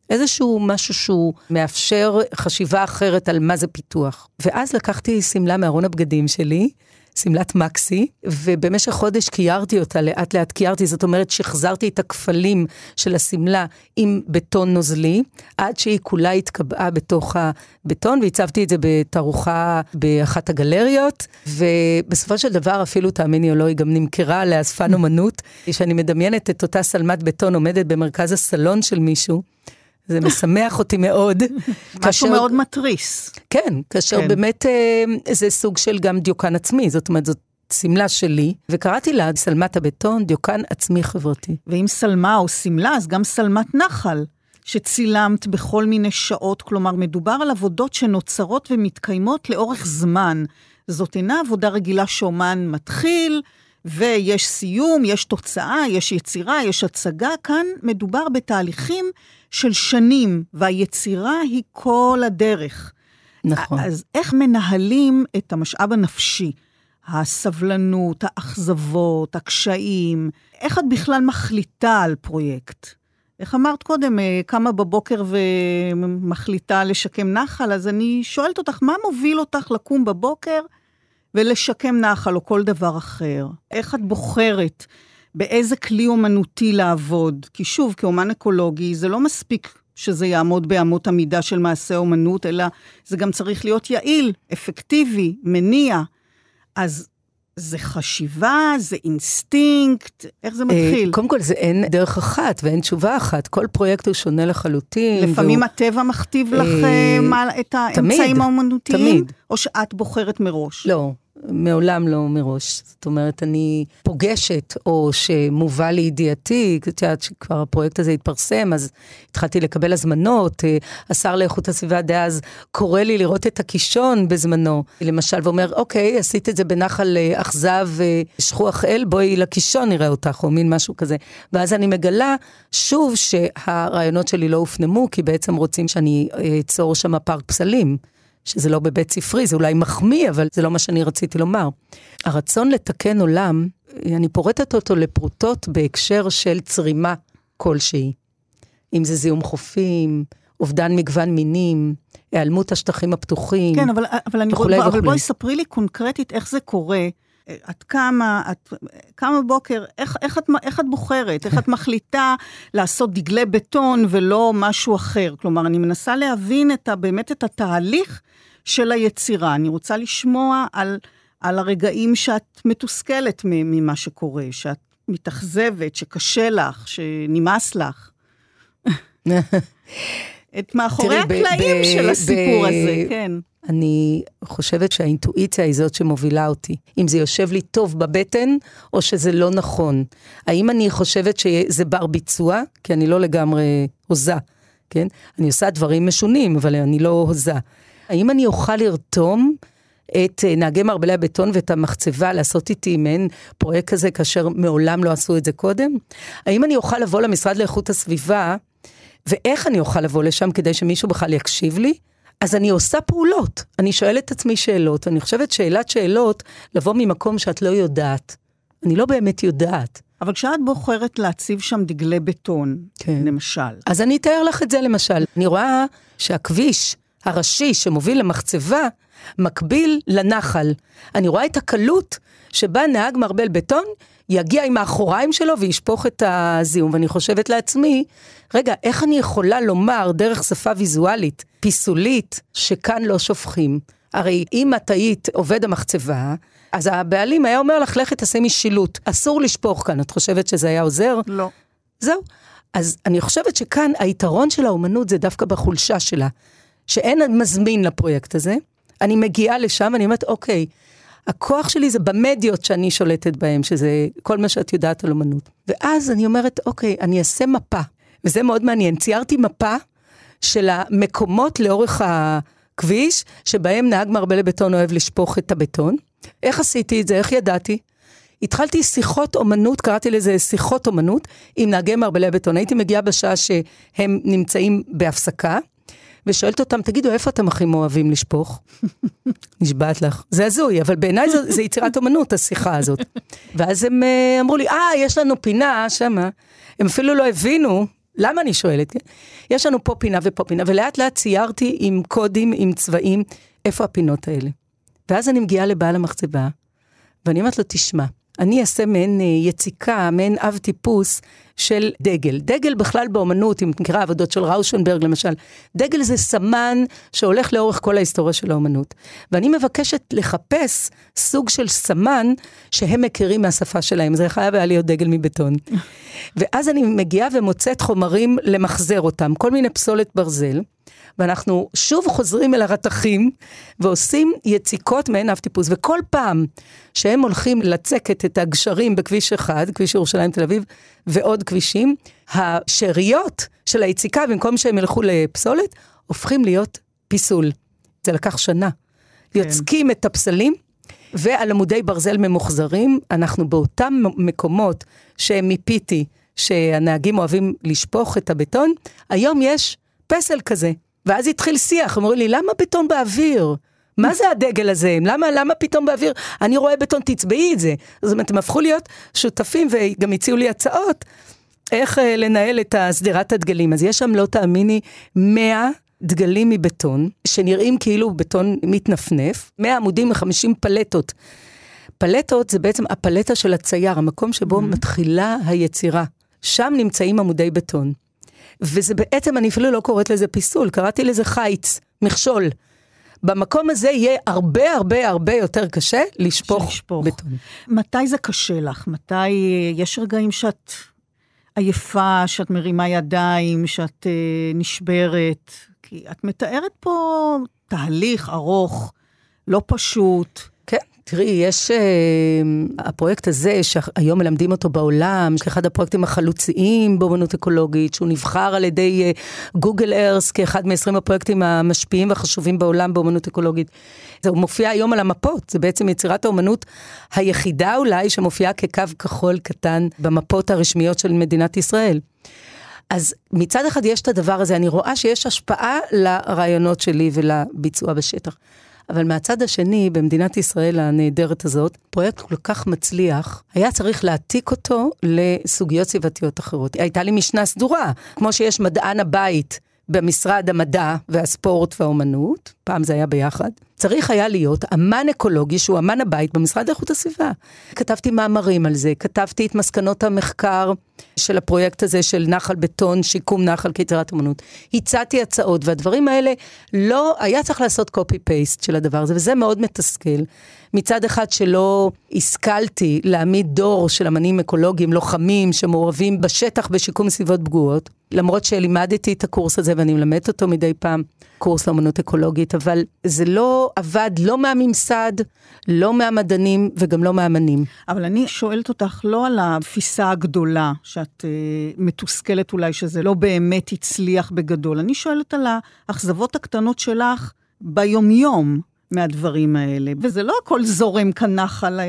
איזשהו משהו שהוא מאפשר חשיבה אחרת על מה זה פיתוח. ואז לקחתי סמלה מארון הבגדים שלי, סמלת מקסי, ובמשך חודש קיירתי אותה, לאט לאט קיירתי, זאת אומרת שחזרתי את הכפלים של הסמלה עם בטון נוזלי, עד שהיא כולה התקבעה בתוך הבטון, והצבתי את זה בתערוכה באחת הגלריות, ובסופו של דבר אפילו, תאמיני או לא, היא גם נמכרה לאספן אומנות, שאני מדמיינת את אותה סלמת בטון עומדת במרכז הסלון של מישהו, זה משמח אותי מאוד. משהו מאוד מטריס. כן, כאשר באמת זה סוג של גם דיוקן עצמי, זאת אומרת, זאת סמלה שלי, וקראתי לה סלמת הבטון, דיוקן עצמי חברתי. ואם סלמה או סמלה, אז גם סלמת נחל, שצילמת בכל מיני שעות, כלומר, מדובר על עבודות שנוצרות ומתקיימות לאורך זמן. זאת אינה עבודה רגילה שאומן מתחיל, ויש סיום, יש תוצאה, יש יצירה, יש הצגה. כאן מדובר בתהליכים של שנים, והיצירה היא כל הדרך. נכון. אז איך מנהלים את המשאב הנפשי? הסבלנות, האכזבות, הקשיים. איך את בכלל מחליטה על פרויקט? איך אמרת קודם, כמה בבוקר ומחליטה לשקם נחל, אז אני שואלת אותך, מה מוביל אותך לקום בבוקר ולשקם נחל או כל דבר אחר? איך את בוחרת באיזה כלי אומנותי לעבוד? כי שוב, כאומן אקולוגי, זה לא מספיק שזה יעמוד באמות המידה של מעשה אומנות, אלא זה גם צריך להיות יעיל, אפקטיבי, מניע. אז זה חשיבה, זה אינסטינקט, איך זה מתחיל? קודם כל, זה אין דרך אחת ואין תשובה אחת. כל פרויקט הוא שונה לחלוטין. לפעמים הטבע מכתיב לכם את האמצעים האומנותיים? תמיד. או שאת בוחרת מראש? לא. מעולם לא מראש. זאת אומרת, אני פוגשת, או שמובא לידיעתי, כשכבר הפרויקט הזה התפרסם, אז התחלתי לקבל הזמנות, השר לאיכות הסביבה דאז קורא לי לראות את הקישון בזמנו, למשל, ואומר, אוקיי, עשית את זה בנחל אכזב שכוח אל, בואי לקישון נראה אותך, או מין משהו כזה. ואז אני מגלה שוב שהרעיונות שלי לא הופנמו, כי בעצם רוצים שאני אצור שם פארק פסלים. שזה לא בבית ספרי, זה אולי מחמיא, אבל זה לא מה שאני רציתי לומר. הרצון לתקן עולם, אני פורטת אותו לפרוטות בהקשר של צרימה כלשהי. אם זה זיהום חופים, אובדן מגוון מינים, היעלמות השטחים הפתוחים, כן, אבל בואי ספרי לי קונקרטית איך זה קורה. את כמה בוקר, איך את בוחרת? איך את מחליטה לעשות דגלי בטון ולא משהו אחר? כלומר, אני מנסה להבין באמת את התהליך של היצירה. אני רוצה לשמוע על הרגעים שאת מתוסכלת ממה שקורה, שאת מתאכזבת, שקשה לך, שנמאס לך. את מאחורי הקלעים של הסיפור הזה, כן. אני חושבת שהאינטואיציה היא זאת שמובילה אותי. אם זה יושב לי טוב בבטן, או שזה לא נכון. האם אני חושבת שזה בר ביצוע? כי אני לא לגמרי הוזה, כן? אני עושה דברים משונים, אבל אני לא הוזה. האם אני אוכל לרתום את נהגי מערבלי הבטון ואת המחצבה, לעשות איתי מעין פרויקט כזה, כאשר מעולם לא עשו את זה קודם? האם אני אוכל לבוא למשרד לאיכות הסביבה, ואיך אני אוכל לבוא לשם כדי שמישהו בכלל יקשיב לי? אז אני עושה פעולות, אני שואלת את עצמי שאלות, אני חושבת שאלות, לבוא ממקום שאת לא יודעת. אני לא באמת יודעת. אבל כשאת בוחרת להציב שם דגלי בטון, כן. למשל. אז אני אתאר לך את זה למשל. אני רואה שהכביש הראשי שמוביל למחצבה, מקביל לנחל. אני רואה את הקלות שבה נהג מערבל בטון, יגיע עם האחוריים שלו וישפוך את הזיהום, ואני חושבת לעצמי, רגע, איך אני יכולה לומר דרך שפה ויזואלית, פיסולית, שכאן לא שופכים? הרי אם את היית עובד המחצבה, אז הבעלים היה אומר לך, לכי תשימי שילוט, אסור לשפוך כאן, את חושבת שזה היה עוזר? לא. זהו. אז אני חושבת שכאן היתרון של האומנות זה דווקא בחולשה שלה, שאין מזמין לפרויקט הזה, אני מגיעה לשם ואני אומרת, אוקיי, הכוח שלי זה במדיות שאני שולטת בהם, שזה כל מה שאת יודעת על אומנות. ואז אני אומרת, אוקיי, אני אעשה מפה, וזה מאוד מעניין. ציירתי מפה של המקומות לאורך הכביש, שבהם נהג מערבלי בטון אוהב לשפוך את הבטון. איך עשיתי את זה? איך ידעתי? התחלתי שיחות אומנות, קראתי לזה שיחות אומנות, עם נהגי מערבלי בטון. הייתי מגיעה בשעה שהם נמצאים בהפסקה, ושואלת אותם, תגידו, איפה אתם הכי אוהבים לשפוך? נשבעת לך. זה הזוי, אבל בעיניי זה יצירת אומנות, השיחה הזאת. ואז הם אמרו לי, יש לנו פינה שמה. הם אפילו לא הבינו למה אני שואלת? יש לנו פה פינה ופה פינה, ולאט לאט ציירתי עם קודים, עם צבעים, איפה הפינות האלה. ואז אני מגיעה לבעל המחצבה, ואני אומרת לו, תשמע, אני אעשה מעין יציקה, מעין אב טיפוס של דגל. דגל בכלל באומנות, אם נקרא עבודות של ראושנברג למשל, דגל זה סמן שהולך לאורך כל ההיסטוריה של האומנות. ואני מבקשת לחפש סוג של סמן שהם מכירים מהשפה שלהם. זה חייב היה להיות דגל מבטון. ואז אני מגיעה ומוצאת חומרים למחזר אותם, כל מיני פסולת ברזל, ואנחנו שוב חוזרים אל הרתחים, ועושים יציקות מעין אב טיפוס, וכל פעם שהם הולכים לצקת את הגשרים בכביש אחד, כביש ירושלים תל אביב, ועוד כבישים, השאריות של היציקה, במקום שהם ילכו לפסולת, הופכים להיות פיסול. זה לקח שנה. כן. יוצקים את הפסלים, ועל עמודי ברזל ממוחזרים, אנחנו באותם מקומות שהם מפיתי, שהנהגים אוהבים לשפוך את הבטון, היום יש פסל כזה. ואז התחיל שיח, אמרו לי, למה בטון באוויר? מה זה הדגל הזה? למה פתאום באוויר? אני רואה בטון, תצבעי את זה. זאת אומרת, הם הפכו להיות שותפים, וגם הציעו לי הצעות, איך לנהל את סדרת הדגלים. אז יש שם, לא תאמיני, 100 דגלים מבטון, שנראים כאילו בטון מתנפנף, 100 עמודים ו50 פלטות. פלטות זה בעצם הפלטה של הצייר, המקום שבו מתחילה היצירה. שם נמצאים עמודי בטון. וזה בעצם, אני אפילו לא קוראת לזה פיסול, קראתי לזה חיץ, מכשול. במקום הזה יהיה הרבה הרבה הרבה יותר קשה לשפוך בטון. מתי זה קשה לך? מתי יש רגעים שאת עייפה, שאת מרימה ידיים, שאת נשברת? כי את מתארת פה תהליך ארוך, לא פשוט. כן, תראי, יש הפרויקט הזה שהיום מלמדים אותו בעולם, כאחד הפרויקטים החלוציים באומנות אקולוגית, שהוא נבחר על ידי גוגל ארת' כאחד מ-20 הפרויקטים המשפיעים והחשובים בעולם באומנות אקולוגית. זה מופיע היום על המפות, זה בעצם יצירת האומנות היחידה אולי שמופיעה כקו כחול קטן במפות הרשמיות של מדינת ישראל. אז מצד אחד יש את הדבר הזה, אני רואה שיש השפעה לרעיונות שלי ולביצוע בשטח. אבל מהצד השני, במדינת ישראל הנהדרת הזאת, פרויקט כל כך מצליח, היה צריך להעתיק אותו לסוגיות סביבתיות אחרות. הייתה לי משנה סדורה, כמו שיש מדען הבית במשרד המדע והספורט והאומנות, פעם זה היה ביחד, צריך היה להיות אמן אקולוגי שהוא אמן הבית במשרד איכות הסביבה. כתבתי מאמרים על זה, כתבתי את מסקנות המחקר של הפרויקט הזה של נחל בטון, שיקום נחל כיצירת אמנות. הצעתי הצעות, והדברים האלה לא, היה צריך לעשות קופי-פייסט של הדבר הזה, וזה מאוד מתסכל. מצד אחד שלא השכלתי להעמיד דור של אמנים אקולוגיים, לוחמים שמעורבים בשטח בשיקום סביבות פגועות, למרות שלימדתי את הקורס הזה ואני מלמדת אותו מדי פעם, קורס לאמנות אקולוגית, אבל זה לא עבד לא מהממסד, לא מהמדענים וגם לא מהאמנים. אבל אני שואלת אותך לא על התפיסה הגדולה, שאת מתוסכלת אולי שזה לא באמת הצליח בגדול, אני שואלת על האכזבות הקטנות שלך ביומיום מהדברים האלה, וזה לא הכל זורם כנחל,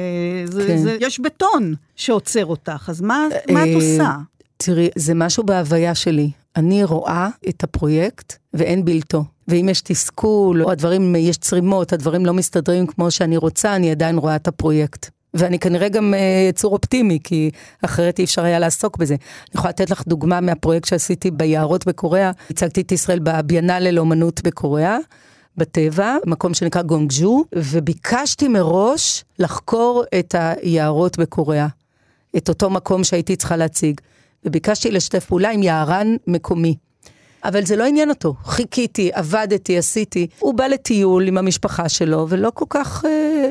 יש בטון שעוצר אותך, אז מה את עושה? תראי, זה משהו בהוויה שלי. אני רואה את הפרויקט ואין בלתו. ואם יש תסכול, או הדברים, יש צרימות, הדברים לא מסתדרים כמו שאני רוצה, אני עדיין רואה את הפרויקט. ואני כנראה גם צור אופטימי, כי אחרת אי אפשר היה לעסוק בזה. אני יכולה לתת לך דוגמה מהפרויקט שעשיתי ביערות בקוריאה. הצגתי את ישראל בביאנלה לאומנות בקוריאה, בטבע, מקום שנקרא גונגג'ו, וביקשתי מראש לחקור את היערות בקוריאה. את אותו מקום שהייתי צריכה להציג. וביקשתי לשתף פעולה עם יערן מקומי. אבל זה לא עניין אותו. חיכיתי, עבדתי, עשיתי. הוא בא לטיול עם המשפחה שלו, ולא כל כך...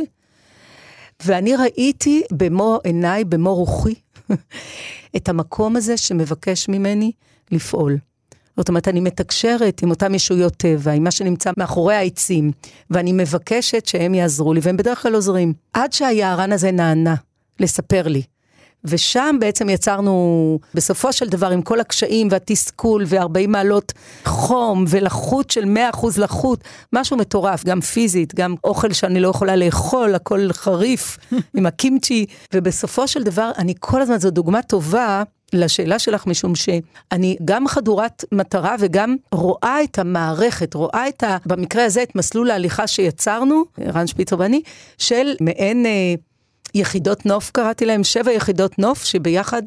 ואני ראיתי במו עיניי, במו רוחי, את המקום הזה שמבקש ממני לפעול. זאת אומרת, אני מתקשרת עם אותם ישויות טבע, עם מה שנמצא מאחורי העצים, ואני מבקשת שהם יעזרו לי, והם בדרך כלל עוזרים. עד שהיערן הזה נענה לספר לי. ושם בעצם יצרנו, בסופו של דבר, עם כל הקשיים והתסכול ו40 מעלות חום ולחות של 100% לחות, משהו מטורף, גם פיזית, גם אוכל שאני לא יכולה לאכול, הכל חריף, עם הקימצ'י, ובסופו של דבר, אני כל הזמן, זו דוגמה טובה לשאלה שלך, משום שאני גם חדורת מטרה וגם רואה את המערכת, רואה במקרה הזה את מסלול ההליכה שיצרנו, רן שפיצר ואני, של מעין... יחידות נוף, קראתי להם 7 יחידות נוף, שביחד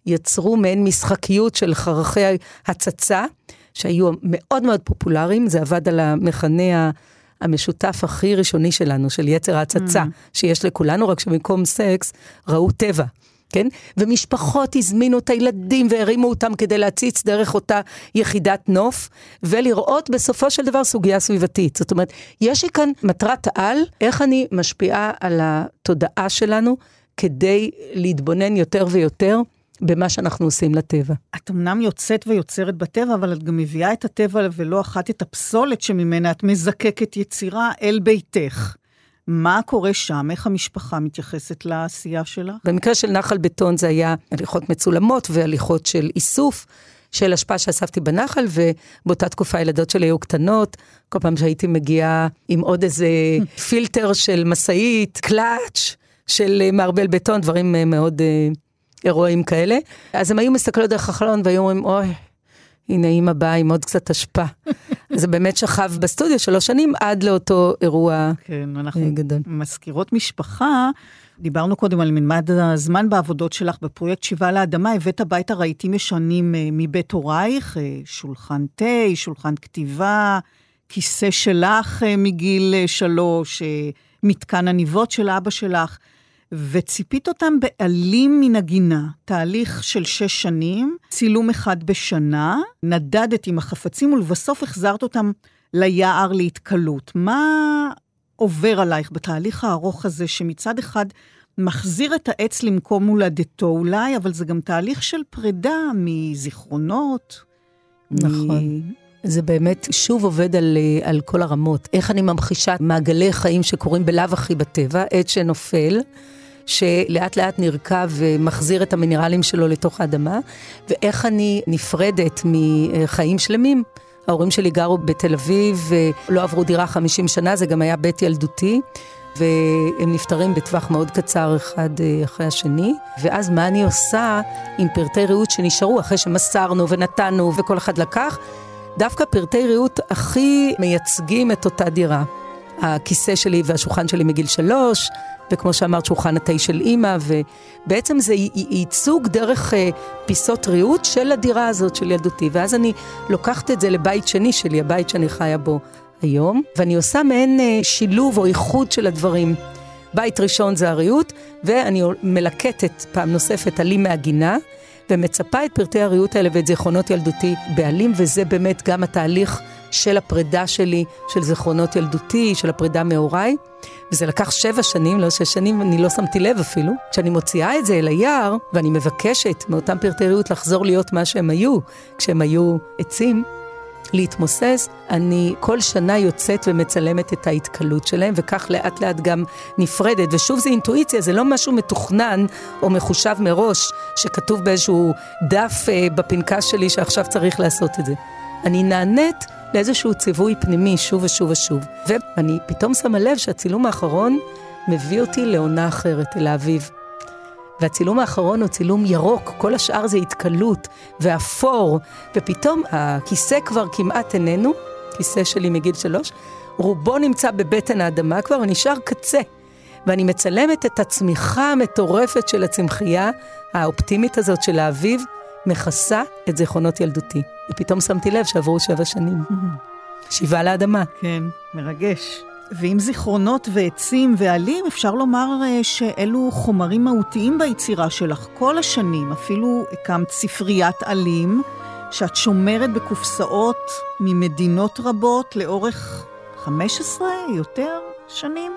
יצרו מעין משחקיות של חרכי הצצה, שהיו מאוד מאוד פופולריים, זה עבד על המכנה המשותף הכי ראשוני שלנו, של יצר ההצצה, שיש לכולנו, רק שבמקום סקס ראו טבע. כן? ומשפחות הזמינו את הילדים והרימו אותם כדי להציץ דרך אותה יחידת נוף, ולראות בסופו של דבר סוגיה סביבתית. זאת אומרת, יש לי כאן מטרת על, איך אני משפיעה על התודעה שלנו, כדי להתבונן יותר ויותר במה שאנחנו עושים לטבע. את אמנם יוצאת ויוצרת בטבע, אבל את גם מביאה את הטבע ולא אחת את הפסולת שממנה את מזקקת יצירה אל ביתך. מה קורה שם? איך המשפחה מתייחסת לעשייה שלה? במקרה של נחל בטון זה היה הליכות מצולמות והליכות של איסוף, של השפעה שאספתי בנחל, ובאותה תקופה הילדות שלי היו קטנות, כל פעם שהייתי מגיעה עם עוד איזה פילטר של מסעית, קלאץ' של מערבל בטון, דברים מאוד אירועים כאלה. אז הם היו מסתכלות דרך החלון והיו אומרים, אוי, הנה אמא באה עם עוד קצת השפעה. זה באמת שכב בסטודיו 3 שנים עד לאותו אירוע גדול. כן, אנחנו מזכירות משפחה, דיברנו קודם על מנמד הזמן בעבודות שלך בפרויקט שיבה לאדמה, הבאת הביתה רהיטים ישנים מבית הורייך, שולחן תה, שולחן כתיבה, כיסא שלך מגיל 3, מתקן הניבות של אבא שלך, וציפית אותם בעלים מן הגינה, תהליך של 6 שנים, צילום אחד בשנה, נדדת עם החפצים ולבסוף החזרת אותם ליער להתקלות. מה עובר עלייך בתהליך הארוך הזה, שמצד אחד מחזיר את העץ למקום מולדתו אולי, אבל זה גם תהליך של פרידה מזיכרונות. נכון. זה באמת שוב עובד על כל הרמות. איך אני ממחישה מעגלי חיים שקורים בלב הכי בטבע, עץ שנופל, שלאט לאט נרכב ומחזיר את המינרלים שלו לתוך האדמה, ואיך אני נפרדת מחיים שלמים. ההורים שלי גרו בתל אביב, לא עברו דירה 50 שנה, זה גם היה בית ילדותי, והם נפטרים בטווח מאוד קצר אחד אחרי השני, ואז מה אני עושה עם פרטי ריהוט שנשארו אחרי שמסרנו ונתנו וכל אחד לקח, דווקא פרטי ריהוט הכי מייצגים את אותה דירה. הכיסא שלי והשולחן שלי מגיל 3, וכמו שאמרת, שולחן התה של אמא, ובעצם זה ייצוג דרך פיסות ריהוט של הדירה הזאת של ילדותי, ואז אני לוקחת את זה לבית שני שלי, הבית שאני חיה בו היום, ואני עושה מעין שילוב או איחוד של הדברים. בית ראשון זה הריהוט, ואני מלקטת פעם נוספת עלים מהגינה, ומצפה את פרטי הריהוט האלה ואת זיכרונות ילדותי בעלים, וזה באמת גם התהליך של הפרידה שלי, של זיכרונות ילדותי, של הפרידה מהוריי, וזה לקח 7 שנים, לא 6 שנים, אני לא שמתי לב אפילו. כשאני מוציאה את זה אל היער, ואני מבקשת מאותם פרטי ריהוט לחזור להיות מה שהם היו, כשהם היו עצים, להתמוסס, אני כל שנה יוצאת ומצלמת את ההתקלות שלהם, וכך לאט לאט גם נפרדת, ושוב זה אינטואיציה, זה לא משהו מתוכנן או מחושב מראש, שכתוב באיזשהו דף בפנקס שלי שעכשיו צריך לעשות את זה. אני נענית לאיזשהו ציווי פנימי שוב ושוב ושוב, ואני פתאום שמה לב שהצילום האחרון מביא אותי לעונה אחרת, אל האביב. והצילום האחרון הוא צילום ירוק, כל השאר זה התקלות ואפור, ופתאום הכיסא כבר כמעט איננו, כיסא שלי מגיל 3, רובו נמצא בבטן האדמה כבר, ונשאר קצה, ואני מצלמת את הצמיחה המטורפת של הצמחייה, האופטימית הזאת של האביב, מכסה את זיכרונות ילדותי. ופתאום שמתי לב שעברו 7 שנים. שיבה לאדמה. כן, מרגש. ועם זיכרונות ועצים ועלים, אפשר לומר שאלו חומרים מהותיים ביצירה שלך כל השנים. אפילו הקמת ספריית עלים, שאת שומרת בקופסאות ממדינות רבות לאורך 15 יותר שנים.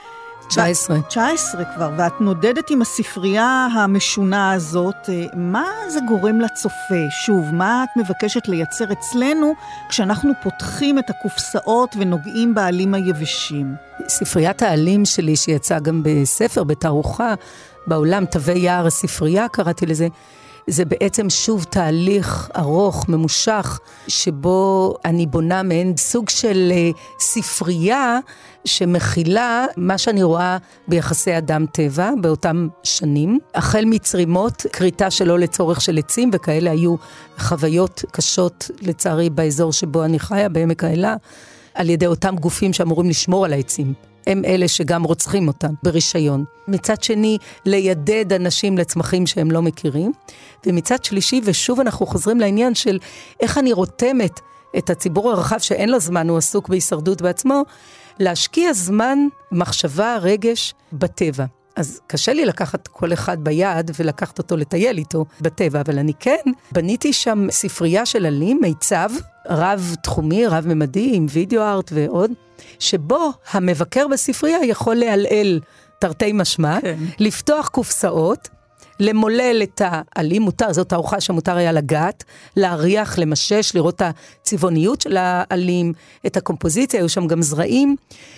19 כבר, ואת נודדת עם הספרייה המשונה הזאת. מה זה גורם לצופה? שוב, מה את מבקשת לייצר אצלנו כשאנחנו פותחים את הקופסאות ונוגעים בעלים היבשים? ספריית העלים שלי שיצא גם בספר, בתערוכה בעולם, תווי יער הספרייה, קראתי לזה, זה בעצם שוב תהליך ארוך, ממושך, שבו אני בונה מעין סוג של ספרייה שמכילה מה שאני רואה ביחסי אדם טבע באותם שנים. החל מצרימות, קריטה שלא לצורך של עצים, וכאלה היו חוויות קשות לצערי באזור שבו אני חיה, בעמק האלה, על ידי אותם גופים שאמורים לשמור על העצים. הם אלה שגם רוצחים אותם ברישיון. מצד שני, לידד אנשים לצמחים שהם לא מכירים. ומצד שלישי, ושוב אנחנו חוזרים לעניין של איך אני רותמת את הציבור הרחב שאין לו זמן, הוא עסוק בהישרדות בעצמו, להשקיע זמן, מחשבה, רגש בטבע. אז קשה לי לקחת כל אחד ביד ולקחת אותו לטייל איתו בטבע, אבל אני כן בניתי שם ספרייה של עלים, מיצב, רב תחומי, רב ממדי, עם וידאו ארט ועוד, שבו המבקר בספרייה יכול להעלל תרתי משמע, לפתוח קופסאות, למולל את העלים, מותר, זאת הארוחה שמותר היה לגעת, להריח, למשש, לראות את הצבעוניות של העלים, את הקומפוזיציה, היו שם גם זרעים,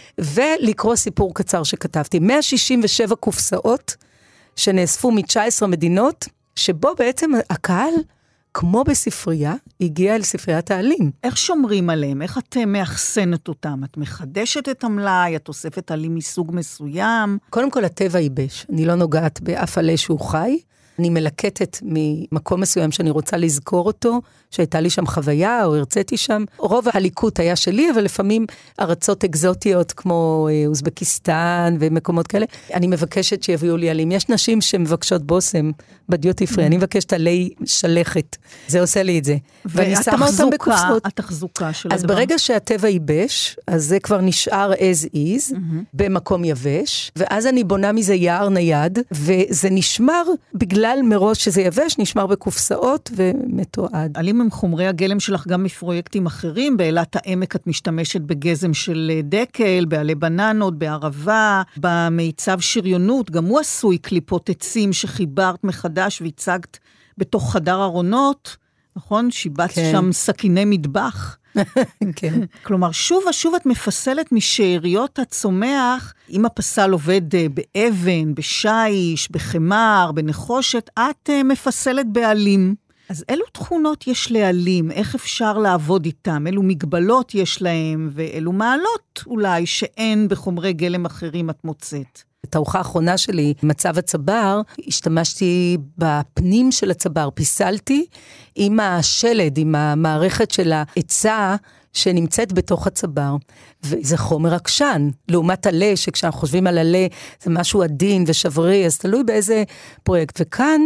ולקרוא סיפור קצר שכתבתי. 167 קופסאות שנאספו מ-19 מדינות, שבו בעצם הקהל, כמו בספרייה, הגיע אל ספריית העלים. איך שומרים עליהם? איך את מאחסנת אותם? את מחדשת את המלאי? את אוספת עלים מסוג מסוים? קודם כל, הטבע ייבש. אני לא נוגעת באף עלה שהוא חי. אני מלקטת ממקום מסוים שאני רוצה לזכור אותו, שהייתה לי שם חוויה או הרציתי שם. רוב הליקוט היה שלי, אבל לפעמים ארצות אקזוטיות כמו אוזבקיסטן ומקומות כאלה. אני מבקשת שיביאו לי עלים. יש נשים שמבקשות בוסם בדיוטי פרי, אני מבקשת עלי שלכת. זה עושה לי את זה. ואני שמה אותם בקופסאות. התחזוקה של הדבר. אז ברגע שהטבע ייבש, אז זה כבר נשאר as is, במקום יבש, ואז אני בונה מזה יער נייד, וזה נשמר בגלל מראש שזה יבש, נשמר בקופסאות ומתועד. עלים הם חומרי הגלם שלך גם מפרויקטים אחרים, באילת העמק את משתמשת בגזם של דקל, בעלי בננות, בערבה, במיצב שריונות, גם הוא עשוי קליפות עצים שחיברת מחדש והצגת בתוך חדר ארונות, נכון? שיבצת שם סכיני מטבח. כן. כלומר, שוב ושוב את מפסלת משאריות הצומח, אם הפסל עובד באבן, בשיש, בחמר, בנחושת, את מפסלת בעלים. אז אילו תכונות יש לעלים? איך אפשר לעבוד איתם? אילו מגבלות יש להם? ואילו מעלות אולי שאין בחומרי גלם אחרים את מוצאת? את הארוחה האחרונה שלי, מצב הצבר, השתמשתי בפנים של הצבר, פיסלתי עם השלד, עם המערכת של העצה שנמצאת בתוך הצבר, וזה חומר עקשן, לעומת עלה, שכשאנחנו חושבים על עלה, זה משהו עדין ושברי, אז תלוי באיזה פרויקט, וכאן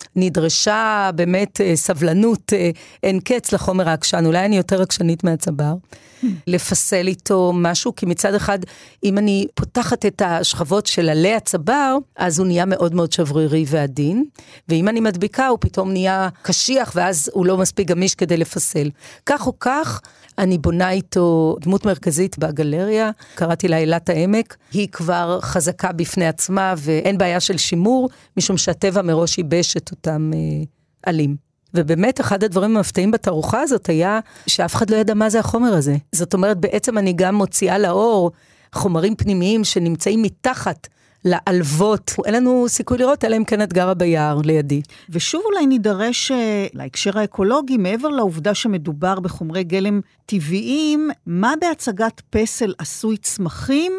נדרשה באמת סבלנות אין קץ לחומר העקשן, אולי אני יותר עקשנית מהצבר, לפסל איתו משהו, כי מצד אחד, אם אני פותחת את השכבות של עלי הצבר, אז הוא נהיה מאוד מאוד שברירי ועדין, ואם אני מדביקה, הוא פתאום נהיה קשיח, ואז הוא לא מספיק גמיש כדי לפסל. כך או כך, אני בונה איתו דמות מרכזית בגלריה, קראתי לה אילת העמק, היא כבר חזקה בפני עצמה, ואין בעיה של שימור, משום שהטבע מראש ייבש את אותם עלים. ובאמת אחד הדברים המפתעים בתערוכה הזאת היה שאף אחד לא ידע מה זה החומר הזה. זאת אומרת, בעצם אני גם מוציאה לאור חומרים פנימיים שנמצאים מתחת לעלבות. אין לנו סיכוי לראות, אלא אם כן את גרה ביער לידי. ושוב אולי נידרש להקשר האקולוגי, מעבר לעובדה שמדובר בחומרי גלם טבעיים, מה בהצגת פסל עשוי צמחים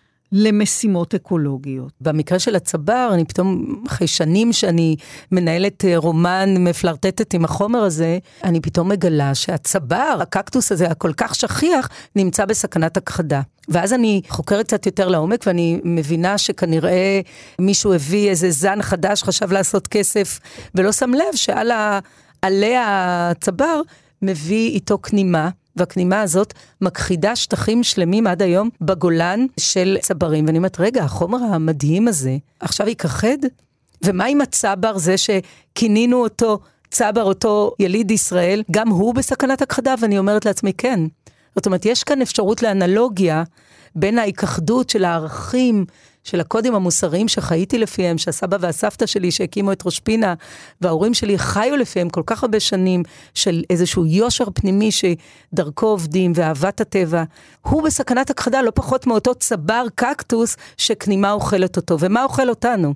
למשימות אקולוגיות? במקרה של הצבר, אני פתאום, אחרי שנים שאני מנהלת רומן מפלרטטת עם החומר הזה, אני פתאום מגלה שהצבר, הקקטוס הזה, הכל כך שכיח, נמצא בסכנת הכחדה. ואז אני חוקרת קצת יותר לעומק, ואני מבינה שכנראה מישהו הביא איזה זן חדש, חשב לעשות כסף, ולא שם לב שעל עלי הצבר מביא איתו קנימה, והקנימה הזאת מכחידה שטחים שלמים עד היום בגולן של צברים. ואני אומרת, רגע, החומר המדהים הזה, עכשיו ייכחד? ומה עם הצבר זה שכינינו אותו צבר, אותו יליד ישראל, גם הוא בסכנת הכחדה? ואני אומרת לעצמי, כן. זאת אומרת, יש כאן אפשרות לאנלוגיה בין ההיכחדות של הערכים, של הקודים המוסריים שחייתי לפיהם, שהסבא והסבתא שלי שהקימו את ראש פינה, וההורים שלי חיו לפיהם כל כך הרבה שנים, של איזשהו יושר פנימי שדרכו עובדים ואהבת הטבע, הוא בסכנת הכחדה לא פחות מאותו צבר קקטוס שקנימה אוכלת אותו, ומה אוכל אותנו?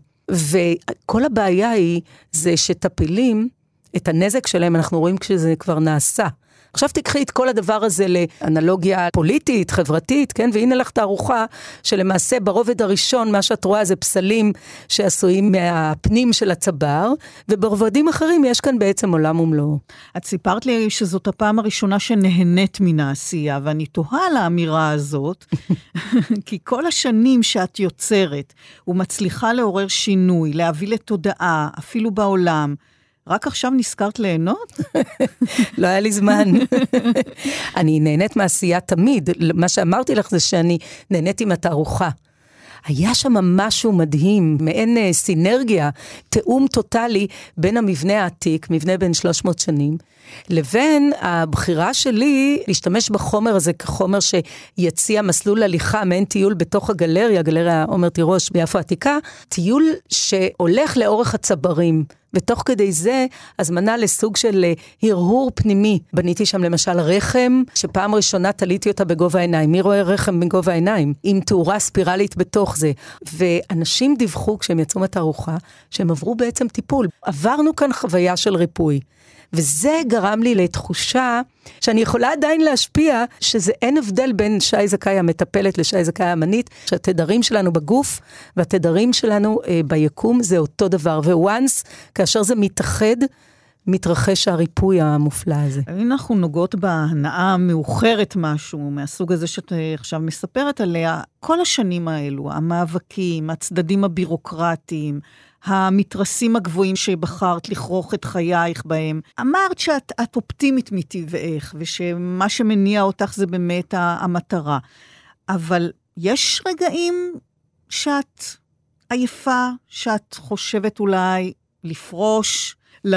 וכל הבעיה היא זה שטפילים, את הנזק שלהם אנחנו רואים כשזה כבר נעשה, עכשיו תקחי את כל הדבר הזה לאנלוגיה פוליטית, חברתית, כן? והנה לך תערוכה שלמעשה ברובד הראשון, מה שאת רואה זה פסלים שעשויים מהפנים של הצבר, וברובדים אחרים יש כאן בעצם עולם ומלואו. את סיפרת לי שזאת הפעם הראשונה שנהנית מן העשייה, ואני תוהה על האמירה הזאת, כי כל השנים שאת יוצרת, ומצליחה לעורר שינוי, להביא לתודעה, אפילו בעולם, רק עכשיו נזכרת ליהנות? לא היה לי זמן. אני נהנית מעשייה תמיד. מה שאמרתי לך זה שאני נהנית עם התערוכה. היה שם משהו מדהים, מעין סינרגיה, תאום טוטלי בין המבנה העתיק, מבנה בין 300 שנים, לבין הבחירה שלי להשתמש בחומר הזה כחומר שיציע מסלול הליכה, מעין טיול בתוך הגלריה, גלריה עומר תירוש ביפו העתיקה, טיול שהולך לאורך הצברים, ותוך כדי זה הזמנה לסוג של הרהור פנימי. בניתי שם למשל רחם, שפעם ראשונה תליתי אותה בגובה העיניים. מי רואה רחם בגובה העיניים? עם תאורה ספירלית בתוך זה. ואנשים דיווחו כשהם יצאו מהתערוכה, שהם עברו בעצם טיפול. עברנו כאן חוויה של ריפוי. וזה גרם לי לתחושה שאני יכולה עדיין להשפיע, שזה אין הבדל בין שי זכאי המטפלת לשי זכאי המנית, שהתדרים שלנו בגוף והתדרים שלנו ביקום זה אותו דבר, וואנס, כאשר זה מתאחד, מתרחש הריפוי המופלא הזה. אנחנו נוגעות בהנאה מאוחרת משהו, מהסוג הזה שאת עכשיו מספרת עליה, כל השנים האלו, המאבקים, הצדדים הבירוקרטיים, המתרסים הגבוהים שבחרת לכרוך את חייך בהם. אמרת שאת אופטימית מטבעך, ושמה שמניע אותך זה באמת המטרה. אבל יש רגעים שאת עייפה, שאת חושבת אולי לפרוש,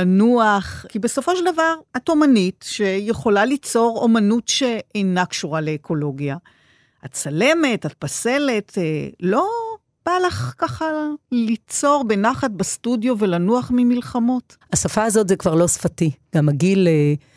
לנוח, כי בסופו של דבר את אומנית שיכולה ליצור אומנות שאינה קשורה לאקולוגיה. את צלמת, את פסלת, לא בא לך ככה ליצור בנחת בסטודיו ולנוח ממלחמות? השפה הזאת זה כבר לא שפתי. גם הגיל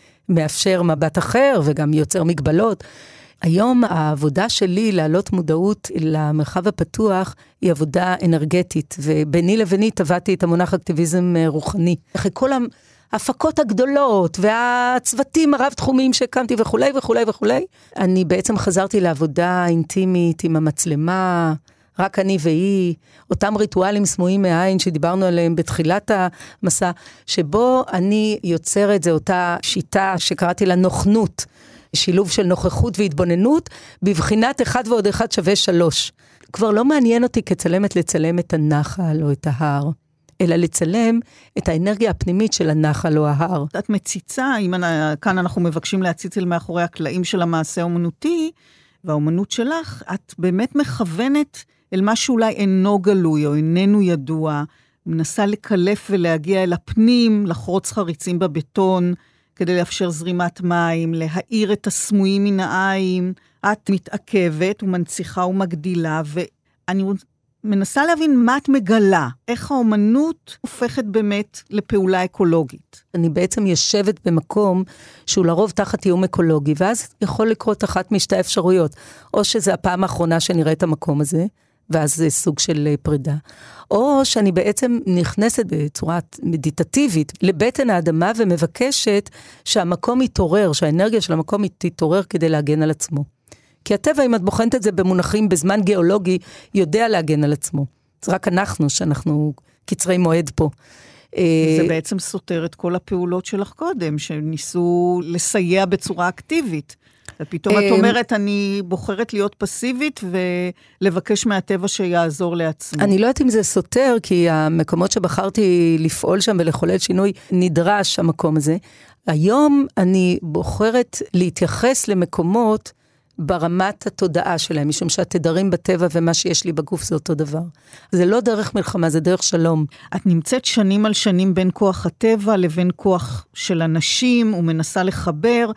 מאפשר מבט אחר וגם יוצר מגבלות. היום העבודה שלי להעלות מודעות למרחב הפתוח היא עבודה אנרגטית, וביני לביני טבעתי את המונח אקטיביזם רוחני. אחרי כל ההפקות הגדולות והצוותים הרב תחומיים שהקמתי וכולי וכולי וכולי, אני בעצם חזרתי לעבודה אינטימית עם המצלמה, רק אני והיא, אותם ריטואלים סמויים מהעין שדיברנו עליהם בתחילת המסע, שבו אני יוצרת, זה אותה שיטה שקראתי לה נוכנות, שילוב של נוכחות והתבוננות, בבחינת 1 ועוד 1 שווה 3. כבר לא מעניין אותי כצלמת לצלם את הנחל או את ההר, אלא לצלם את האנרגיה הפנימית של הנחל או ההר. את מציצה, כאן אנחנו מבקשים להציץ אל מאחורי הקלעים של המעשה האומנותי, והאומנות שלך, את באמת מכוונת אל מה שאולי אינו גלוי או איננו ידוע, מנסה לקלף ולהגיע אל הפנים, לחרוץ חריצים בבטון, כדי לאפשר זרימת מים, להאיר את הסמויים מן העין. את מתעכבת ומנציחה ומגדילה, ואני מנסה להבין מה את מגלה, איך האומנות הופכת באמת לפעולה אקולוגית. אני בעצם יושבת במקום שהוא לרוב תחת איום אקולוגי, ואז יכול לקרות אחת משתי אפשרויות, או שזה הפעם האחרונה שנראה את המקום הזה, ואז זה סוג של פרידה, או שאני בעצם נכנסת בצורה מדיטטיבית לבטן האדמה ומבקשת שהמקום יתעורר, שהאנרגיה של המקום תתעורר כדי להגן על עצמו. כי הטבע, אם את בוחנת את זה במונחים בזמן גיאולוגי, יודע להגן על עצמו. זה רק אנחנו, שאנחנו קצרי מועד פה. זה בעצם סותר את כל הפעולות שלך קודם, שניסו לסייע בצורה אקטיבית. ופתאום את אומרת, אני בוחרת להיות פסיבית ולבקש מהטבע שיעזור לעצמו. אני לא יודעת אם זה סותר, כי המקומות שבחרתי לפעול שם ולחולל שינוי, נדרש המקום הזה. היום אני בוחרת להתייחס למקומות ברמת התודעה שלהם, משום שהתדרים בטבע ומה שיש לי בגוף זה אותו דבר. זה לא דרך מלחמה, זה דרך שלום. את נמצאת שנים על שנים בין כוח הטבע לבין כוח של אנשים, ומנסה לחבר.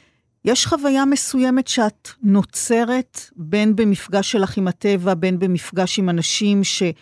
יש חוויה מסוימת שאת נוצרת בין במפגש שלך עם הטבע, בין במפגש עם אנשים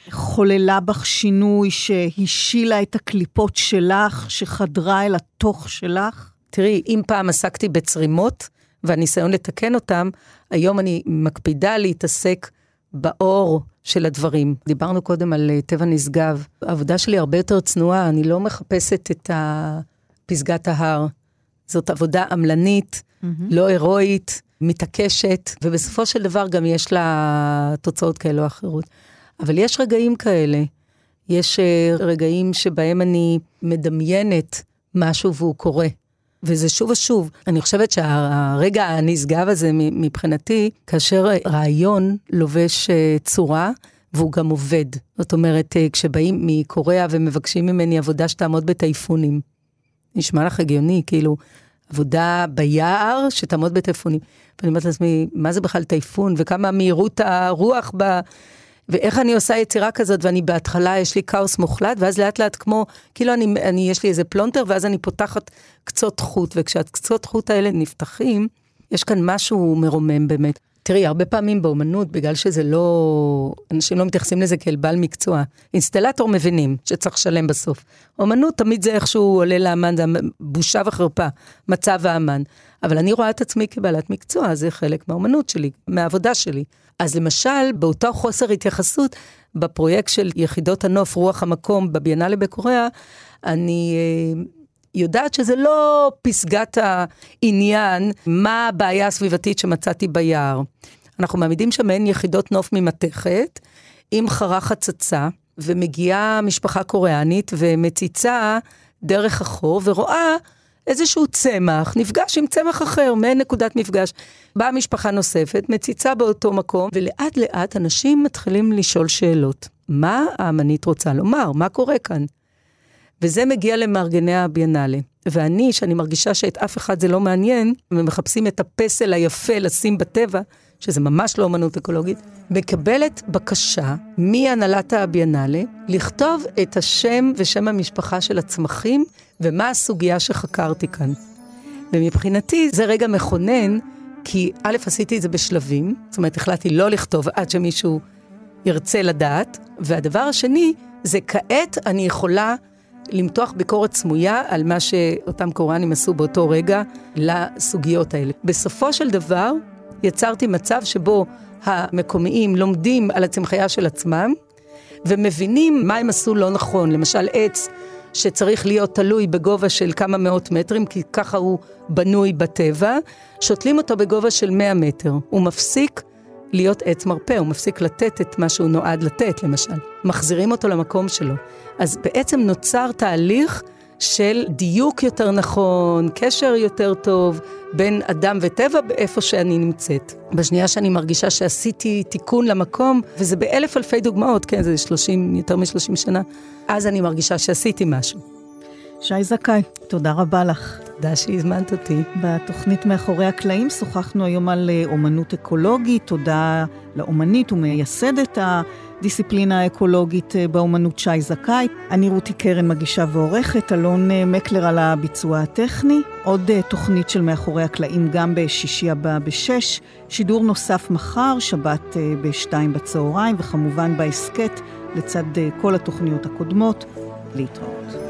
שחוללה בך שינוי, שהשילה את הקליפות שלך, שחדרה אל התוך שלך? תראי, אם פעם עסקתי בצרימות, והניסיון לתקן אותם, היום אני מקפידה להתעסק באור של הדברים. דיברנו קודם על טבע נשגב. העבודה שלי הרבה יותר צנועה, אני לא מחפשת את פסגת ההר. זאת עבודה עמלנית, לא הירואית, מתעקשת, ובסופו של דבר גם יש לה תוצאות כאלה או אחרות. אבל יש רגעים כאלה, יש רגעים שבהם אני מדמיינת משהו והוא קורה, וזה שוב ושוב. אני חושבת שהרגע הנשגב הזה מבחינתי, כאשר רעיון לובש צורה, והוא גם עובד. זאת אומרת, כשבאים מקוריאה ומבקשים ממני עבודה שתעמוד בטייפונים, נשמע לך הגיוני, כאילו, עבודה ביער שתעמוד בטייפונים. ואני אומרת לעצמי, מה זה בכלל טייפון? וכמה מהירות הרוח ואיך אני עושה יצירה כזאת, ואני בהתחלה יש לי כאוס מוחלט, ואז לאט לאט כמו, כאילו יש לי איזה פלונטר, ואז אני פותחת קצות חוט, וכשהקצות חוט האלה נפתחים, יש כאן משהו מרומם באמת. תראי, הרבה פעמים באומנות, בגלל שזה לא, אנשים לא מתייחסים לזה כאל בעל מקצוע, אינסטלטור מבינים שצריך שלם בסוף. אומנות תמיד זה איכשהו עולה לאמן, זה בושה וחרפה, מצב האמן. אבל אני רואה את עצמי כבעלת מקצוע, זה חלק מהאומנות שלי, מהעבודה שלי. אז למשל, באותו חוסר התייחסות, בפרויקט של יחידות הנוף, רוח המקום, בביאנלה בקוריאה, אני יודעת שזה לא פסגת העניין, מה הבעיה הסביבתית שמצאתי ביער. אנחנו מעמידים שם אין יחידות נוף ממתכת, עם חרה חצצה, ומגיעה משפחה קוריאנית, ומציצה דרך החור, ורואה איזשהו צמח, נפגש עם צמח אחר, מנקודת מפגש. באה משפחה נוספת, מציצה באותו מקום, ולאט לאט אנשים מתחילים לשאול שאלות. מה האמנית רוצה לומר? מה קורה כאן? וזה מגיע למארגני הביאנלה. ואני, שאני מרגישה שאת אף אחד זה לא מעניין, ומחפשים את הפסל היפה לשים בטבע, שזה ממש לא אומנות אקולוגית, מקבלת בקשה מהנהלת הביאנלה, לכתוב את השם ושם המשפחה של הצמחים, ומה הסוגיה שחקרתי כאן. ומבחינתי זה רגע מכונן, כי א' עשיתי את זה בשלבים, זאת אומרת, החלטתי לא לכתוב עד שמישהו ירצה לדעת, והדבר השני, זה כעת אני יכולה למתוח ביקורת סמויה על מה שאותם קוריאנים עשו באותו רגע לסוגיות האלה. בסופו של דבר, יצרתי מצב שבו המקומיים לומדים על הצמחייה של עצמם, ומבינים מה הם עשו לא נכון. למשל, עץ שצריך להיות תלוי בגובה של כמה מאות מטרים, כי ככה הוא בנוי בטבע, שותלים אותו בגובה של 100 מטר. הוא מפסיק להיות עץ מרפא, הוא מפסיק לתת את מה שהוא נועד לתת, למשל. מחזירים אותו למקום שלו. אז בעצם נוצר תהליך של דיוק יותר נכון, קשר יותר טוב, בין אדם וטבע באיפה שאני נמצאת. בשנייה שאני מרגישה שעשיתי תיקון למקום, וזה באלף אלפי דוגמאות, כן, זה יותר מ-30 שנה, אז אני מרגישה שעשיתי משהו. שי זכאי, תודה רבה לך. תודה שהזמנת אותי. בתוכנית מאחורי הקלעים שוחחנו היום על אומנות אקולוגית, תודה לאומנית ומייסדת הדיסציפלינה האקולוגית באומנות שי זכאי. אני רותי קרן מגישה ועורכת, אלון מקלר על הביצוע הטכני. עוד תוכנית של מאחורי הקלעים גם בשישי הבא ב-6, שידור נוסף מחר, שבת ב-2 בצהריים, וכמובן בהסקט לצד כל התוכניות הקודמות. להתראות.